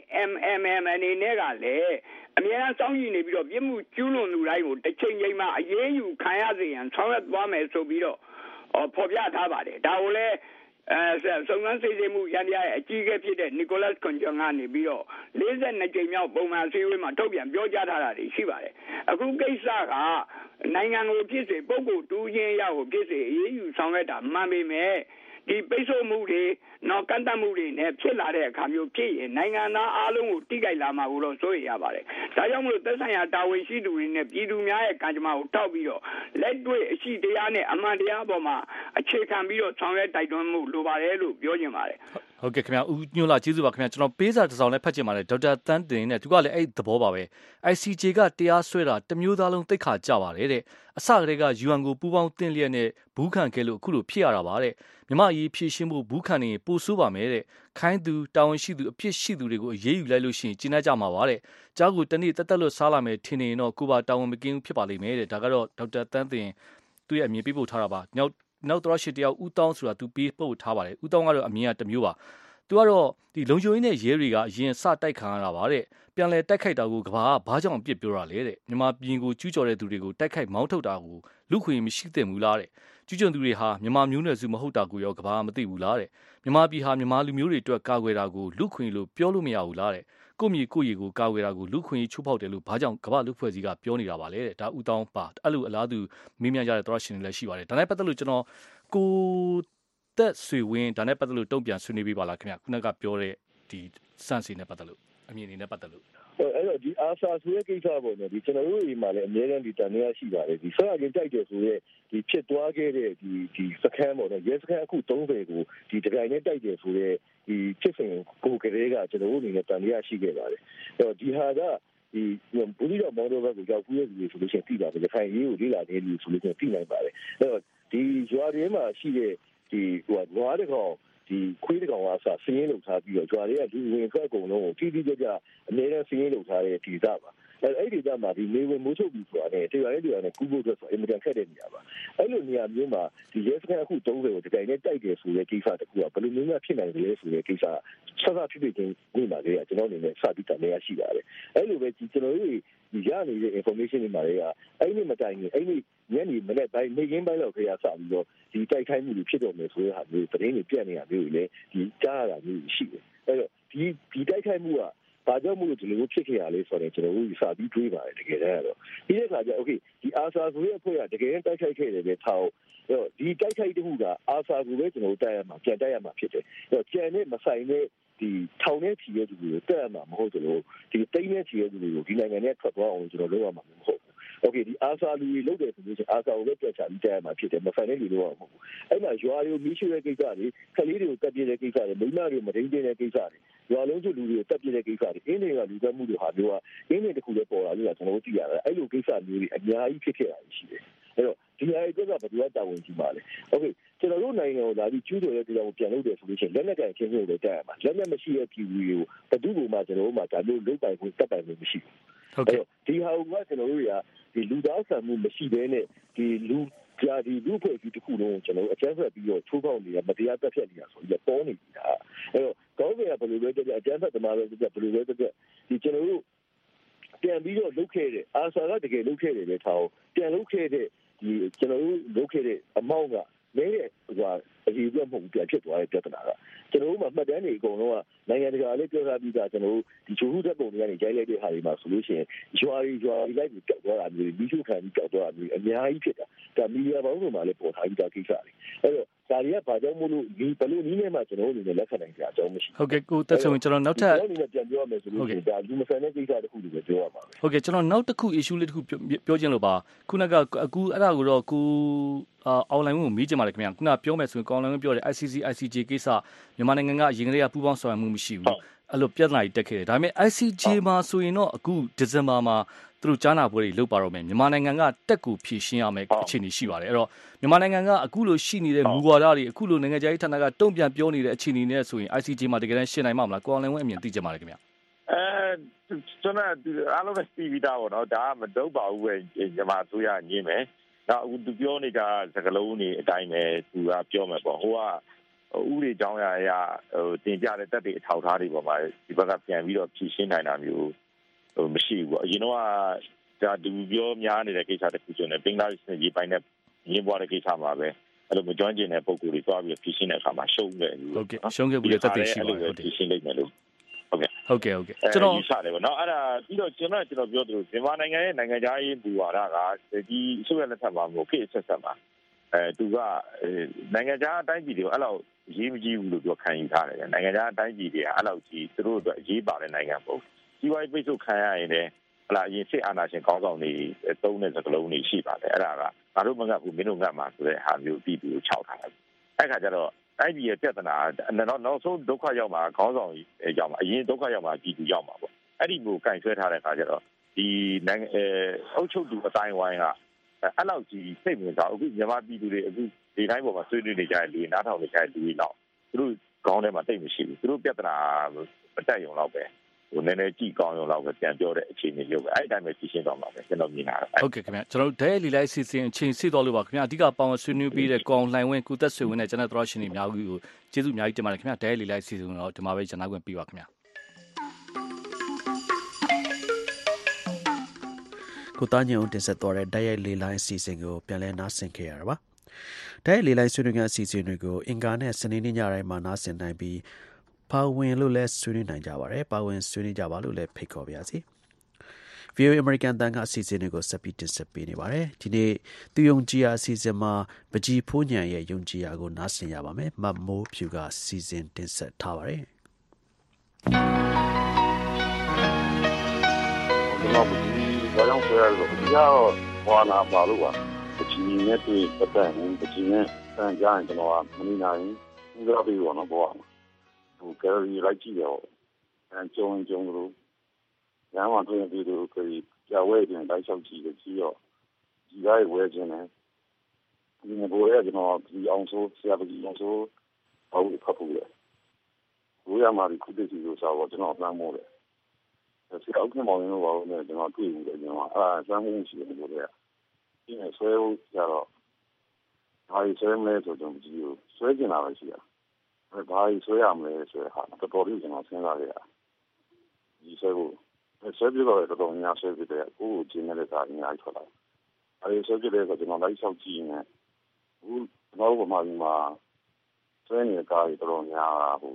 IMMM အနေနဲ့ကလည်းအများအားစောင့်ကြည့်နေပြီးတော့ပြစ်မှုကျူးလွန်သူတိုင်းကိုတစ်ချိန်ချိန်မှာအရေးယူခံရစေရန်ဆောင်ရွက်သွားမယ်ဆိုပြီးတော့ဖော်ပြထားပါတယ်ဒါကိုလည်းစုံစမ်းစစ်ဆေးမှုရန်တရားရဲ့အကြီးအကဲဖြစ်တဲ့ Nicholas Kojo ကနေပြီးတော့42ကြိမ်မြောက်ပုံမှန်အစည်းအဝေးမှာထုတ်ပြန်ပြောကြားထားတာတွေရှိပါတယ်အခုကိစ္စကနိုင်ငံကိုဖြစ်စေပုဂ္ဂိုလ်တူးချင်းရောက်ကိုဖြစ်စေအရေးယူဆောင်ရွက်တာမှန်ပေမဲ့ဒီပိတ်ဆို့မှုတွေနော်ကန့်သတ်မှုတွေနဲ့ဖြစ်လာတဲ့အခါမျိုးဖြစ်ရင်နိုင်ငံသားအားလုံးကိုတိကျလာမှာကိုတော့စိုးရိမ်ရပါတယ်ဒါကြောင့်မလို့သက်ဆိုင်ရာတာဝန်ရှိသူတွေနဲ့ပြည်သူများရဲ့ကံကြမ္မာကိုထောက်ပြီးတော့လက်တွေ့အရှိတရားနဲ့အမှန်တရားပေါ်မှာအခြေခံပြီးတော့ဆောင်ရွက်တိုက်တွန်းမှုလိုပါတယ်လို့ပြောချင်ပါတယ်ဟုတ်ကဲ့ခင်ဗျာဦးညွှန့်လာကျေးဇူးပါခင်ဗျာကျွန်တော်ပေးစာတစ်စောင်လည်းဖတ်ချင်ပါတယ်ဒေါက်တာတန်းတင်နဲ့သူကလည်းအဲ့သဘောပါပဲ ICJ ကတရားစွဲတာတမျိုးသားလုံးသိက္ခာကျပါတယ်တဲ့အစကတည်းက UN ကိုပူးပေါင်းတင်လျက်နဲ့ဘူးခံခဲ့လို့အခုလိုဖြစ်ရတာပါတဲ့မြမအရေးဖြည့်ရှင်းဖို့ဘူးခံနေပို့ဆိုးပါမယ်တဲ့ခိုင်းသူတာဝန်ရှိသူအဖြစ်ရှိသူတွေကိုအရေးယူလိုက်လို့ရှိရင်ကျင်းကြမှာပါတဲ့ကြားကိုတနေ့တက်တက်လွတ်စားလာမယ်ထင်နေရင်တော့ကိုပါတာဝန်မကင်းဘူးဖြစ်ပါလိမ့်မယ်တဲ့ဒါကတော့ဒေါက်တာတန်းတင်သူ့ရဲ့အမြင်ပေးပို့ထားတာပါနောက်တော့ရှစ်တယောက်ဦးတောင်းဆိုတာသူပေးပို့ထားပါတယ်ဦးတောင်းကတော့အမြင်ကတစ်မျိုးပါသူကတော့ဒီလုံခြုံရေးနဲ့ရဲတွေကအရင်စတိုက်ခံရတာပါတဲ့ပြန်လဲတိုက်ခိုက်တာကိုကဘာကဘာကြောင့်အပြစ်ပြောတာလဲတဲ့မြန်မာပြည်ကိုကျူးကျော်တဲ့သူတွေကိုတိုက်ခိုက်မောင်းထုတ်တာကိုလူခွင့်မရှိသင့်ဘူးလားတဲ့ကျူးကျော်သူတွေဟာမြန်မာမျိုးနွယ်စုမဟုတ်တာကိုရောကဘာမသိဘူးလားတဲ့မြန်မာပြည်ဟာမြန်မာလူမျိုးတွေအတွက်ကာကွယ်တာကိုလူခွင့်လို့ပြောလို့မရဘူးလားတဲ့ကိုမြေကိုရီကိုကာကွယ်တာကိုလူခွင့်ချိုးဖောက်တယ်လို့ဘာကြောင့်ကဘာလူဖွဲ့စည်းကပြောနေတာပါလဲတဲ့ဒါဦးတောင်းပါအဲ့လိုအလားတူမေးမြန်းကြတဲ့သောရရှင်တွေလည်းရှိပါတယ်ဒါနဲ့ပတ်သက်လို့ကျွန်တော်ကိုသက်ဆွေဝင်းဒါနဲ့ပတ်သက်လို့တုံ့ပြန်ဆွေးနွေးပေးပါလားခင်ဗျခုနကပြောတဲ့ဒီစန့်စီနဲ့ပတ်သက်လို့အမြင်တွေနဲ့ပတ်သက်လို့အဲ့တော့ဒီအာဆာဆိုတဲ့ကိစ္စပေါ့နော်ဒီကျွန်တော်တို့အိမ်မှာလည်းအများကြီးဒီတန်နေရရှိပါတယ်ဒီဆက်အရင်တိုက်တယ်ဆိုရဲဒီဖြစ်သွားခဲ့တဲ့ဒီစခန်းပေါ့နော်ရဲစခန်းအခု30ကိုဒီတကိုင်နဲ့တိုက်တယ်ဆိုရဲဒီဖြစ်စဉ်ကိုကလေးကကျွန်တော်တို့အနေနဲ့တန်နေရရှိခဲ့ပါတယ်အဲ့တော့ဒီဟာကဒီဘူလီတော့မော်ဒယ်ဘက်ကိုရောက်ပြီးရပြီဆိုလို့ရှိရင်ပြည်ပါတယ်ခိုင်ရေးကိုလေးလာနေပြီဆိုလို့ရှိရင်ပြည်နိုင်ပါတယ်အဲ့တော့ဒီရွာတွေမှာရှိတဲ့ဒီနွားတကောင်ဒီခွေးတကောင်အားစစင်းလုံးထားပြီးတော့ကြွားတွေကဒီဝင်ထွက်အကုန်လုံးကိုတိတိကျကျအများနဲ့စင်းလုံးထားတဲ့ဒီသားပါအဲ့ဒီသားမှာဒီနေဝင်မိုးချုပ်ပြီးဆိုတာနဲ့တရားရေးတရားနဲ့ကူးဖို့အတွက်ဆိုအင်မတန်ခက်တဲ့နေရာပါအဲ့လိုနေရာမျိုးမှာဒီရဲစခန်းအခု30ကိုဒီတိုင်းနဲ့တိုက်တယ်ဆိုတဲ့ကိစ္စတခုကဘယ်လိုမျိုးဖြစ်နိုင်လဲဆိုတဲ့ကိစ္စဆက်ဆက်ဖြစ်ချင်းဝင်လာတယ်ကျွန်တော်အနေနဲ့စပြီးတန်နေရရှိပါတယ်အဲ့လိုပဲကျွန်တော်တို့ဒီရနေတဲ့ information တွေမှာလည်းအဲ့ဒီမတိုင်ခင်အဲ့ဒီညနေမနေ့ပိုင်းနေရင်းပိုင်းလောက်ခရစပြီးတော့ဒီတိုက်ခိုက်မှုတွေဖြစ်တော့မယ်ဆိုတဲ့ဟာမျိုးသတင်းတွေပြန့်နေတာမျိုးတွေလည်းဒီကြားရတာမျိုးရှိတယ်အဲ့တော့ဒီတိုက်ခိုက်မှုကဘာကြောင့်မို့လို့ဒီလိုဖြစ်ခဲ့ရလဲဆိုတော့ကျွန်တော်တို့စပြီးတွေးပါတယ်တကယ်တမ်းကတော့ဒီအခါကျโอเคဒီအာဆာဆိုရဲ့အဖွဲ့ကတကယ်တိုက်ခိုက်ခဲ့တယ်ပဲထားအောင်အဲ့တော့ဒီတိုက်ခိုက်တဲ့ခုကအာဆာကိုပဲကျွန်တော်တို့တိုက်ရမှာပြန်တိုက်ရမှာဖြစ်တယ်အဲ့တော့ကျန်တဲ့မဆိုင်တဲ့ဒီထောင်ထဲချီရတဲ့သူတွေကိုတက်ရမှာမဟုတ်လို့ဒီတိတ်နဲ့ချီရတဲ့သူတွေကိုဒီနိုင်ငံထဲထွက်သွားအောင်ကျွန်တော်လုပ်ရမှာမဟုတ်ဘူးโอเคဒီအာဆာလူတွေလုပ်တယ်ဆိုလို့ရှိရင်အာဆာကိုပဲပြတ်ချပြီးတက်ရမှာဖြစ်တယ်မဆိုင်တဲ့လူတွေတော့မဟုတ်ဘူးအဲ့မှာရွာတွေကိုမီးရှို့တဲ့ကိစ္စတွေခလေးတွေကိုတက်ပြတဲ့ကိစ္စတွေမိန်းမတွေမဒိန်းတဲ့ကိစ္စတွေရွာလုံးစုလူတွေကိုတက်ပြတဲ့ကိစ္စတွေအင်းတွေကလူသက်မှုတွေဟာမျိုးကအင်းတွေတစ်ခုလည်းပေါ်လာလို့ကျွန်တော်တို့သိရတယ်အဲ့လိုကိစ္စမျိုးတွေအများကြီးဖြစ်ခဲ့တာရှိတယ်အဲ့တော့ဒီအရေးကဘယ်သူကတာဝန်ကြီးပါလဲโอเคကျွန်တော်တို့နိုင်ငံကိုလာပြီးကျူးကျော်တဲ့တရားကိုပြန်လုပ်တယ်ဆိုလို့ရှိရင်လက်နက်ကန်ချင်းချင်းတွေတက်ရမှာလက်နက်မရှိတဲ့ပြည်သူတွေကိုဘယ်သူ့ဘုံမှာကျွန်တော်တို့မှာဒါမျိုးလုပ်ပိုင်ခွင့်တက်ပိုင်ခွင့်မရှိဘူးဟုတ်ကဲ့ဒီဟာကကျွန်တော်တို့ကဒီလူသားဆန်မှုမရှိဘဲနဲ့ဒီလူကြားဒီလူဖွဲ့ကြီးတစ်ခုလုံးကျွန်တော်တို့အကျန်းဖက်ပြီးတော့ချိုးဖောက်နေတာမတရားတက်ဖြတ်နေတာဆိုပြီးပေါ်နေတာအဲ့တော့ကောင်းကင်ကဘယ်လိုလဲကြအကျန်းဖက်သမားတွေကြဘယ်လိုလဲကြဒီကျွန်တော်တို့ပြန်ပြီးတော့လုပ်ခဲ့တဲ့အာဆာကတကယ်လုပ်ခဲ့တယ်ပဲထားအောင်ပြန်လုပ်ခဲ့တဲ့ဒီကျွန်တော်တို့လုပ်ခဲ့တဲ့အမောင့်ကနေတဲ့အရေးပြမှုပြန်ဖြစ်သွားတဲ့ပြဿနာကကျွန်တော်တို့မှမှတ်တမ်းတွေအကုန်လုံးကနိုင်ငံတကာလည်းပြောထားပြီးသားကျွန်တော်တို့ဒီချိုးထုတဲ့ပုံတွေကနေကြိုက်လိုက်တဲ့ဟာတွေမှာဆိုလို့ရှိရင်ရွာလိုက်ပြီးကြောက်သွားတာမျိုးပြီးချုပ်ခံပြီးကြောက်သွားတာမျိုးအများကြီးဖြစ်တာဒါမီဒီယာပေါင်းစုံမှာလည်းပေါ်ထားပြီးသားကိစ္စတွေအဲ့တော့ဒါတွေကဘာကြောင့်မို့လို့ဒီဘလို့နည်းနဲ့မှကျွန်တော်တို့အနေနဲ့လက်ခံနိုင်ကြအကြောင်းမရှိဟုတ်ကဲ့ကိုတက်ဆုံကျွန်တော်နောက်ထပ်ကျွန်တော်အနေနဲ့ပြန်ပြောရမယ်ဆိုလို့ရှိရင်ဒါဒီမဆန်တဲ့ကိစ္စတစ်ခုတွေပဲပြောရမှာဟုတ်ကဲ့ကျွန်တော်နောက်တစ်ခု issue လေးတစ်ခုပြောခြင်းလို့ပါခုနကအခုအဲ့ဒါကိုတော့ကိုအောင်လိုင်းကိုမေးကြပါလေခင်ဗျာခုနပြောမယ်ဆိုရင်ကောင်းလိုင်းပြောတယ် ICC ICJ ကိစ္စမြန်မာနိုင်ငံကအရင်ကတည်းကပူးပေါင်းဆောင်ရွက်မှုမရှိဘူးအဲ့လိုပြဿနာကြီးတက်ခဲ့တယ်ဒါပေမဲ့ ICJ မှာဆိုရင်တော့အခုဒီဇင်ဘာမှာသူတို့ကြားနာပွဲတွေလုပ်ပါတော့မယ်မြန်မာနိုင်ငံကတက်ကူဖြည့်ရှင်းရမယ်အခြေအနေရှိပါတယ်အဲ့တော့မြန်မာနိုင်ငံကအခုလိုရှိနေတဲ့မူဝါဒတွေအခုလိုနိုင်ငံခြားရေးဌာနကတုံ့ပြန်ပြောနေတဲ့အခြေအနေနဲ့ဆိုရင် ICJ မှာတကယ်တမ်းရှင်းနိုင်မှာမလားကိုအောင်လိုင်းဝင်းအမြင်သိကြပါလေခင်ဗျာကျွန်တော်အားလုံးနဲ့ပြည်ပြီးသားပေါ့နော်ဒါကမတော့ပါဘူးပဲမြန်မာအစိုးရညင်းမယ်နောက်အခုသူပြောနေတာစကလုံးတွေအတိုင်းပဲသူကပြောမယ်ပေါ့ဟိုကဥပဒေကြောင်းအရာတင်ပြတဲ့တက်တွေအထောက်ထားတွေပေါ်မှာဒီဘက်ကပြန်ပြီးတော့ဖြည့်ရှင်းနိုင်တာမျိုးမရှိဘူးပေါ့အရင်တော့ဒါသူပြောများနေတဲ့ကိစ္စတခုဆိုနေဘင်္ဂလားဒေ့ရှ်နဲ့ရေးပိုင်းနဲ့ရင်းပွားတဲ့ကိစ္စမှာပဲအဲ့လိုမကျွမ်းကျင်တဲ့ပုံကိုယ်တွေတွားပြီးဖြည့်ရှင်းတဲ့အခါမှာရှုံးခဲ့ပြီဟုတ်ကဲ့ရှုံးခဲ့ပြီးတက်တွေရှိပါတယ်ဖြည့်ရှင်းလိုက်မယ်လို့ဟုတ်ကဲ့ကျွန်တော်ယူဆတယ်ပေါ့နော်အဲ့ဒါပြီးတော့ကျွန်တော်ပြောသလိုမြန်မာနိုင်ငံရဲ့နိုင်ငံခြားရေးဘူဝါဒကဒီအစိုးရလက်ထက်မှာမဟုတ်ခေတ်ဆက်ဆက်မှာသူကနိုင်ငံခြားအတိုင်းပြည်တွေကိုအဲ့လောက်ရေးမကြည့်ဘူးလို့ပြောခံယူထားတယ်နိုင်ငံခြားအတိုင်းပြည်တွေကအဲ့လောက်ကြီးသူတို့အတွက်အရေးပါတဲ့နိုင်ငံပေါ့စီးပွားရေးပိတ်ဆို့ခံရရင်လည်းဟလာအရင်စစ်အာဏာရှင်ကောင်းဆောင်တွေသုံးတဲ့စကားလုံးတွေရှိပါတယ်အဲ့ဒါကငါတို့မငတ်ဘူးမင်းတို့ငတ်မှာဆိုတဲ့ဟာမျိုးပြည်သူကိုခြောက်ထားတယ်အဲ့ခါကျတော့အဲ့ဒီရဲ့ပြဿနာနောက်ဆုံးဒုက္ခရောက်မှာခေါင်းဆောင်ရောက်မှာအရင်ဒုက္ခရောက်မှာပြည်သူရောက်မှာပေါ့အဲ့ဒီကိုကင်ဆွဲထားတဲ့ခါကျတော့ဒီနိုင်ငံအုပ်ချုပ်သူအတိုင်းဝိုင်းကအဲ့လောက်ကြီးစိတ်ဝင်စားအခုမြန်မာပြည်သူတွေအခုဒီတိုင်းပေါ်မှာဆွေးနွေးနေကြတဲ့လူတွေနားထောင်နေကြတဲ့လူတွေတော့သူတို့ခေါင်းထဲမှာတိတ်မရှိဘူးသူတို့ပြဿနာမတက်ရုံတော့ပဲဟိုနည်းနည်းကြည့်ကောင်းရုံတော့ပဲပြန်ပြောတဲ့အခြေအနေမျိုးပဲအဲ့အတိုင်းပဲဖြည့်ရှင်းတော့မှာပဲကျွန်တော်မြင်တာဟုတ်ကဲ့ခင်ဗျကျွန်တော်တို့ဒဲလီလိုက်စီစဉ်အချိန်စီတော်လို့ပါခင်ဗျအဓိကပေါင်းဆွေးနွေးပြီးတဲ့ကောင်လှိုင်ဝင်းကုသက်ဆွေဝင်းနဲ့ကျွန်တော်တို့ရှင်တွေအများကြီးကိုကျေးဇူးအများကြီးတင်ပါတယ်ခင်ဗျဒဲလီလိုက်စီစဉ်တော့ဒီမှာပဲကျွန်တော်ဝင်ပြီးပါခင်ဗျကိုသားညုံတင်ဆက်သွားတဲ့တိုက်ရိုက်လေးလိုင်းအစီအစဉ်ကိုပြန်လည်နားဆင်ခဲ့ရတာပါတိုက်ရိုက်လေးလိုင်းဆွေးနွေးတဲ့အစီအစဉ်တွေကိုအင်ကာနဲ့စနေနေ့ညတိုင်းမှာနားဆင်နိုင်ပြီးပါဝင်လို့လည်းဆွေးနွေးနိုင်ကြပါတယ်ပါဝင်ဆွေးနွေးကြပါလို့လည်းဖိတ်ခေါ်ပါရစေ VOA American တန်ကအစီအစဉ်တွေကိုဆက်ပြီးတင်ဆက်ပေးနေပါတယ်ဒီနေ့သူယုံကြည်ရာအစီအစဉ်မှာပကြီးဖိုးညံရဲ့ယုံကြည်ရာကိုနားဆင်ရပါမယ်မတ်မိုးဖြူကစီစဉ်တင်ဆက်ထားပါတယ်ကျွန်တော်ပကြီးဘာကြောင့်ဆွဲရလို့ပကြီးကတော့ဟောနာပါလို့ပါပကြီးနဲ့တွေ့ပတ်သက်ရင်ပကြီးနဲ့ဆန်ကြရင်ကျွန်တော်ကမနေနိုင်ဘူးဥပဒေပြီးတော့ဘောဟိုကယ်ရီလိုက်ကြည့်ရောကျုံလို့ညမှာတွေ့ပြီးတော့ဒီကြာဝဲတင်တိုက်လျှောက်ကြည့်ကြည့်ရောဒီကဝဲခြင်းနဲ့ဒီနေ့ဘောရကျွန်တော်ဒီအောင်ဆိုဆရာကြီးအောင်ဆိုဟောဖတ်ဖို့လေဘိုးရမှာဒီခုတည်းစီလို့ဆိုတော့ကျွန်တော်အplanမို့လေဆရာဦးခင်မောင်ရင်တော့ဘာလို့လဲကျွန်တော်တွေ့ဘူးလေကျွန်တော်စမ်းမှုရှိတယ်ဘိုးရဒီနေ့ဆွဲဖို့ကြတော့ဘာကြီးဆွဲမလဲဆိုတော့ကြည့်လို့ဆွဲကျင်တာပဲရှိတာဘာကြီးဆွဲရမလဲဆိုတဲ့ဟာတော်တော်လေးကျွန်တော်စဉ်းစားရတာဒီဆွဲဖို့ဆွဲပြတော့တော်တော်များဆွဲပြတဲ့ကိုယ်ကျင်းနေတဲ့ကာအများကြီးထွက်လာအဲဒီဆွဲပြတဲ့ကကျွန်တော်လိုက်လျှောက်ကြည့်နေဘူးတော့ဘာမှမဆွဲနေတဲ့ကာကြီးတော်တော်များဟို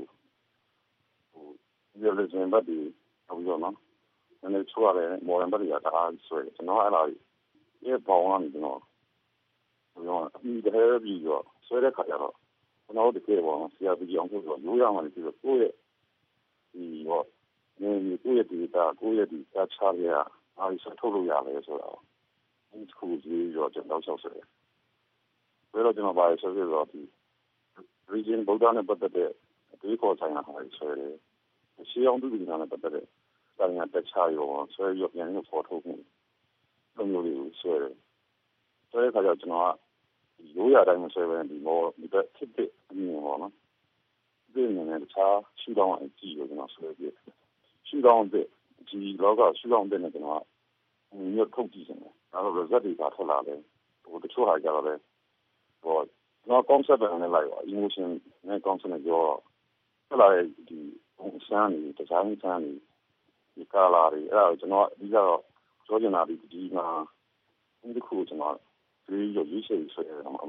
ဒီလိုစင်ပတ်ဒီဟုတ်ရောနော်နည်းချိုးရတယ်မော်ရန်ဘတ်ရတာဆွဲကျွန်တော်အဲ့ဒါရေပေါင်းနေကျွန်တော်ဒီတည်းပြီးတော့ဆွဲတဲ့ခါကျတော့ကျွန်တော်တို့တကယ်ပေါ့ဆရာကြီးအောင်ဆိုတော့ရိုးရမှလည်းပြီးတော့ကိုယ့်ရဲ့ဒီတော့ကိုယ့်ရဲ့ဒီတာကိုယ့်ရဲ့ဒီစာချရအားစထုတ်လို့ရတယ်ဆိုတော့ဒီခုကြီးရောကျွန်တော်ဆောက်ဆွဲဘယ်တော့ကျွန်တော်ပါဆွဲဆိုတော့ဒီ region ဗုဒ္ဓနဲ့ပတ်သက်တဲ့အသေးခေါ်ဆိုင်ရာဟာဆွဲတယ်ရှေးအောင်သူတွေနဲ့ပတ်သက်တဲ့ဆိုင်ရာတခြားရောဆွဲရပြန်လို့ဖော်ထုတ်မှုလုံးမျိုးလေးဆွဲတယ်ဆွဲတဲ့ခါကျကျွန်တော်ကရိုးရတိုင်းမဆွဲဘဲဒီမောဒီဘက်ဖြစ်တဲ့အမြင်ပေါ့နော်ဒီအနေနဲ့တခြားရှုထောင့်အကြည့်ကိုကျွန်တော်ဆွဲပြရှုထောင့်တဲ့ဒီလောကရှုထောင့်တဲ့နဲ့ကျွန်တော်ညှို့ထုတ်ကြည့်နေတယ်အဲ့တော့ result တွေပါထွက်လာတယ်ဟိုတချို့ဟာကြတော့လေဟိုတော့ concept နဲ့လိုက်ပါ emotion နဲ့ concept နဲ့ပြောထွက်လာတဲ့ဒီဆန်းနေတခြားဆန်းနေဒီကာလာတွေအဲ့ဒါကျွန်တော်အဓိကတော့ပြောချင်တာဒီမှာဒီခုကျွန်တော်ဒီရွေးရှိဆွဲတယ်အမှတော်တော်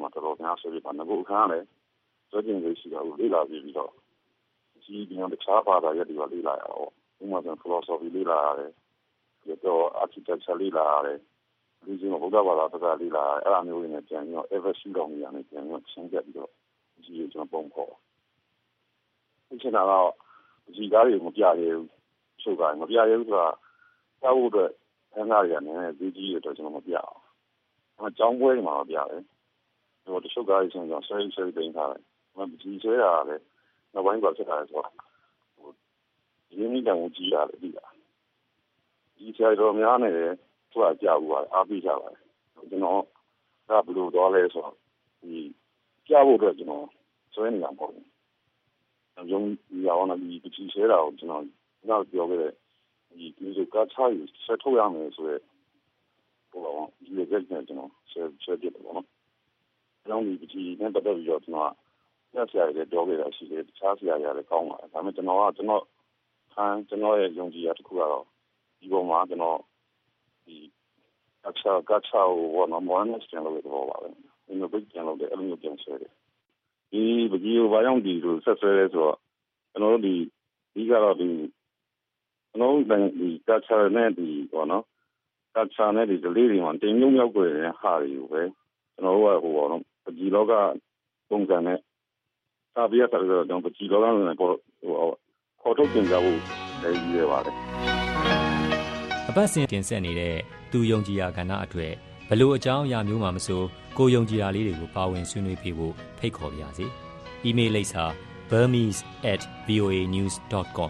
အားဆွဲပြီးပါငကိုအခန်းလည်းဆွဲကျင်လေးရှိတော့လေးလာပြီးတော့ဒီဒီတခြားဘာသာရပ်တွေလေးလာရတော့ဥပမာဆို philosophy လေးလာရတယ်ပြီးတော့ architecture လေးလာရတယ်ဒီကျင်းဘုရားဘာသာစကားလေးလာအဲ့လိုမျိုးတွေနဲ့ပြန်ပြီးတော့ ever shoot တော်နေရတယ်ပြန်ပြီးတော့ရှင်းပြပြီးတော့ဒီကျွန်တော်ပုံခေါ်ဒီချင်တာတော့ဒီကားတွေမပြရဘူးဆိုတော့မပြရဘူးဆိုတာကြောက်ဖို့အတွက်ခန်းသားတွေကလည်းဒီကြီးရတော့ကျွန်တော်မပြအောင်အကြောင်းပွဲတွေမှာပြတယ်ဟိုတချို့ကားတွေဆိုတော့ဆွဲတင်ထားတယ်ဒီဆွဲတာလည်းနောက်ပိုင်းကဖြစ်လာတယ်ဆိုတော့ဟိုရင်းနှီးတယ်ကိုကြည့်ရတယ်ဒီကဒီဆရာတော်များနဲ့ဆိုတာကြောက်ဘူးပါအားပေးကြပါတယ်ကျွန်တော်ကဘယ်လိုတော့လဲဆိုတော့ဒီကြောက်ဖို့အတွက်ကျွန်တော်ဆွဲနေတာပေါ့ရုံးရအောင်ဒီပကြီးဆွဲတာကိုကျွန်တော်နောက်ပြောခဲ့တဲ့ဒီလိုကချားဆက်ထုတ်ရမယ်ဆိုရဲဟိုဒီလိုကြက်ကျွန်တော်ဆက်ပြတယ်ပေါ့နော်။ကျောင်းဒီပကြီးနဲ့ပတ်သက်ပြီးတော့ကျွန်တော်ဆက်ဆရာတွေပြောခဲ့တာရှိတယ်တခြားဆရာတွေလည်းကောင်းပါတယ်ဒါပေမဲ့ကျွန်တော်ရဲ့ယုံကြည်ရာတစ်ခုကတော့ဒီပုံမှာကျွန်တော်ဒီကချာကိုနော်မော်နစ်ကျန်လို့ပြောပါမယ်။ဒီလိုပဲကျန်လို့အဲ့လိုမျိုးပြန်ဆွဲတယ်။ဒီပကြီးကိုဘာကြောင့်ဒီလိုဆက်ဆွဲလဲဆိုတော့ကျွန်တော်တို့ဒီကတော့ဒီကျွန်တော်ဒီကချာနဲ့ဒီပေါ့နော်ကချာနဲ့ဒီကလေးတွေမှာတင်ညုံရောက်ကြတဲ့ဟာတွေကိုပဲကျွန်တော်တို့ကဟိုပေါ့နော်ပကြီးလောကပုံစံနဲ့စာပြရတဲ့တော့ကျွန်တော်ပကြီးလောကနဲ့ဟိုခေါ်ထုတ်တင်ကြဖို့လည်းရည်ရပါတယ်အပတ်စဉ်တင်ဆက်နေတဲ့သူယုံကြည်ရာကဏ္ဍအတွက်ဘလို့အကြောင်းအရာမျိုးမှမဆိုကိုယုံကြည်ရာလေးတွေကိုပါဝင်ဆွေးနွေးပေးဖို့ဖိတ်ခေါ်ပါရစေ။ email လိပ်စာ burmese@voanews.com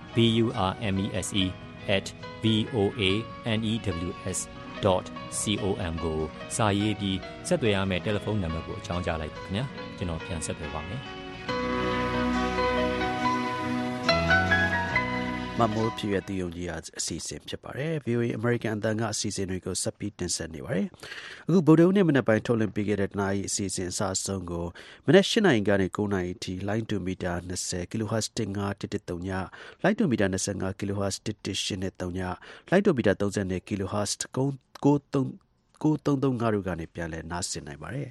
burmese@voanews.com ကိုစာရေးပြီးဆက်သွယ်ရမယ့်တယ်လီဖုန်းနံပါတ်ကိုအကြောင်းကြားလိုက်ပါခင်ဗျာကျွန်တော်ပြန်ဆက်သွယ်ပါမယ်မမိုးဖြစ်ရတဲ့ယုံကြည်ရာအစီအစဉ်ဖြစ်ပါတယ် VOA American အသံကအစီအစဉ်တွေကိုဆက်ပြီးတင်ဆက်နေပါတယ်အခုဗုဒ္ဓဟူးနေ့မနက်ပိုင်းထုတ်လွှင့်ပေးခဲ့တဲ့နိုင်အစီအစဉ်အစအဆုံးကိုမနက်၈နာရီကနေ9နာရီအထိ line to meter 20 kHz 15133ည line to meter 25 kHz 11883ည line to meter 30 kHz 9335တို့ကနေပြန်လည်နားဆင်နိုင်ပါတယ်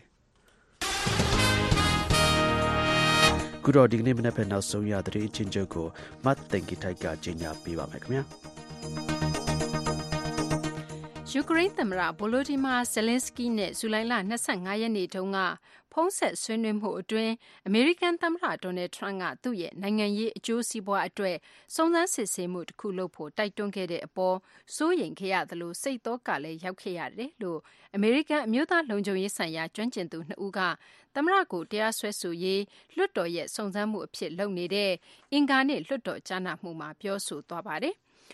ခုတော့ဒီကနေ့မနက်ဖက်နောက်ဆုံးရသတင်းချင်းချုပ်ကိုမတ်တင်ကီထိုက်ကကြီးညာပေးပါမယ်ခင်ဗျာယူကရိန်းသမ္မတဗိုလိုဒီမာဇလင်းစကီနဲ့ဇူလိုင်လ25ရက်နေ့တုန်းကဖုန်းဆက်ဆွေးနွေးမှုအတွင်းအမေရိကန်သမ္မတဒေါ်နယ်ထရန့်ကသူ့ရဲ့နိုင်ငံရေးအကျိုးစီးပွားအတွက်စုံစမ်းစစ်ဆေးမှုတစ်ခုလုပ်ဖို့တိုက်တွန်းခဲ့တဲ့အပေါ်စိုးရိမ်ခဲ့ရသလိုစိတ်သောကလည်းရောက်ခဲ့ရတယ်လို့အမေရိကန်အမျိုးသားလုံခြုံရေးဆိုင်ရာကျွမ်းကျင်သူ2ဦးကသမ္မတကိုတရားစွဲဆိုရေးလွှတ်တော်ရဲ့စုံစမ်းမှုအဖြစ်လုပ်နေတဲ့အင်္ဂါနေ့လွှတ်တော်ကြားနာမှုမှာပြောဆိုသွားပါတယ်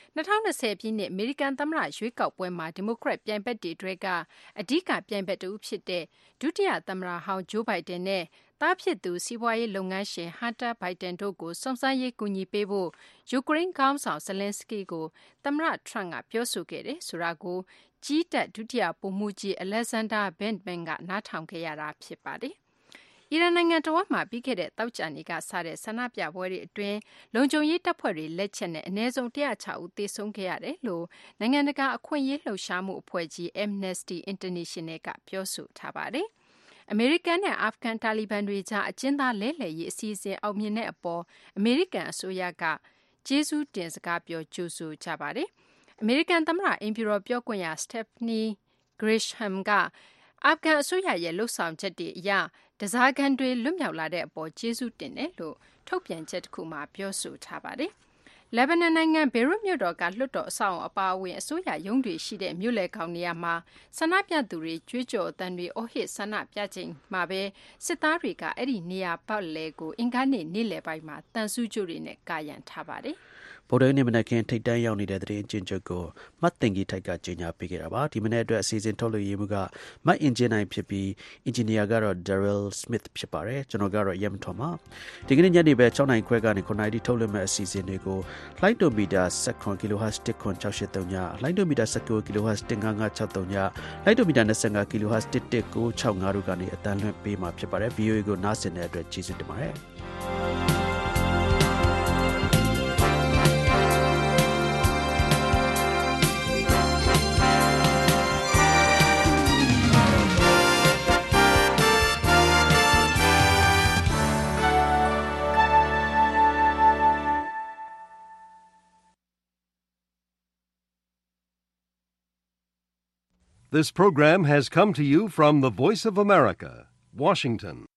2020ပြည့်နှစ်အမေရိကန်သမ္မတရွေးကောက်ပွဲမှာဒီမိုကရက်ပြိုင်ဘက်တွေတွေကအဓိကပြိုင်ဘက်တူဖြစ်တဲ့ဒုတိယသမ္မတဟောင်းဂျိုးဘိုင်ဒန်နဲ့သားဖြစ်သူစီးပွားရေးလုပ်ငန်းရှင်ဟန်တာဘိုင်ဒန်တို့ကိုစုံစမ်းရေးကူညီပေးဖို့ယူကရိန်းခေါင်းဆောင်ဇလင်းစကီကိုသမ္မတထရန့်ကပြောဆိုခဲ့တယ်ဆိုတာကိုကြီးတပ်ဒုတိယဗိုလ်မှူးကြီးအလက်ဇန်ဒါဘန်မန်ကနားထောင်ခဲ့ရတာဖြစ်ပါတယ်အီရန်နိုင်ငံတော်မှာပြီးခဲ့တဲ့တောက်ကြနေ့ကစတဲ့ဆန္ဒပြပွဲတွေအတွင်းလုံခြုံရေးတပ်ဖွဲ့တွေလက်ချက်နဲ့အနည်းဆုံး106ဦးသေဆုံးခဲ့ရတယ်လို့နိုင်ငံတကာအခွင့်အရေးလှုပ်ရှားမှုအဖွဲ့ကြီး Amnesty International ကပြောဆိုထားပါတယ်။အမေရိကန်နဲ့အာဖဂန်တာလီဘန်တွေကြားအကျဉ်းသားလဲလှယ်ရေးအစီအစဉ်အောင်မြင်တဲ့အပေါ်အမေရိကန်အစိုးရကကျေးဇူးတင်စကားပြောကြိုဆိုကြပါတယ်။အမေရိကန်သမ္မတအိမ်ဖြူတော်ပြောခွင့်ရ Stephanie Grisham ကအာဖဂန်အစိုးရရဲ့လှုပ်ဆောင်ချက်တွေအရတစားကန်တွေလွတ်မြောက်လာတဲ့အပေါ်ကျေးဇူးတင်တယ်လို့ထုတ်ပြန်ချက်တစ်ခုမှာပြောဆိုထားပါတယ်။လက်ဘနွန်နိုင်ငံဘေရွတ်မြို့တော်ကလွှတ်တော်အဆောက်အအုံအပါအဝင်အစိုးရရုံးတွေရှိတဲ့မြို့လယ်ခေါင်နေရာမှာဆန္ဒပြသူတွေကြွေးကြော်အသံတွေအော်ဟစ်ဆန္ဒပြချိန်မှာပဲစစ်သားတွေကအဲ့ဒီနေရာပတ်လည်ကိုအင်္ဂါနေ့နေ့လယ်ပိုင်းမှာတန်ဆူးကြိုတွေနဲ့ကာရံထားပါတယ်။ဗုဒ္ဓနေ့မနက်ခင်းထိတ်တန်းရောက်နေတဲ့သတင်းကျဉ်းချုပ်ကိုမတ်တင်ကြီးထိုက်ကကြီးညာပေးခဲ့တာပါဒီမနေ့အတွက်အစီအစဉ်ထုတ်လွှင့်ရေးမှုကမတ်အင်ဂျင်နိုင်ဖြစ်ပြီးအင်ဂျင်နီယာကတော့ Daryl Smith ဖြစ်ပါတယ်ကျွန်တော်ကတော့ Yam Tom ပါဒီကနေ့ညနေပဲ6နိုင်ခွဲကနေ9နိုင်ထိထုတ်လွှင့်မဲ့အစီအစဉ်တွေကို Light to Meter 16 kHz 1.683ည Light to Meter 19 kHz 1.5563ည Light to Meter 25 kHz 1.1965တို့ကနေအတန်းလွှင့်ပေးမှာဖြစ်ပါတယ် VOA ကိုနားဆင်တဲ့အတွက်ကျေးဇူးတင်ပါတယ် This program has come to you from the Voice of America, Washington.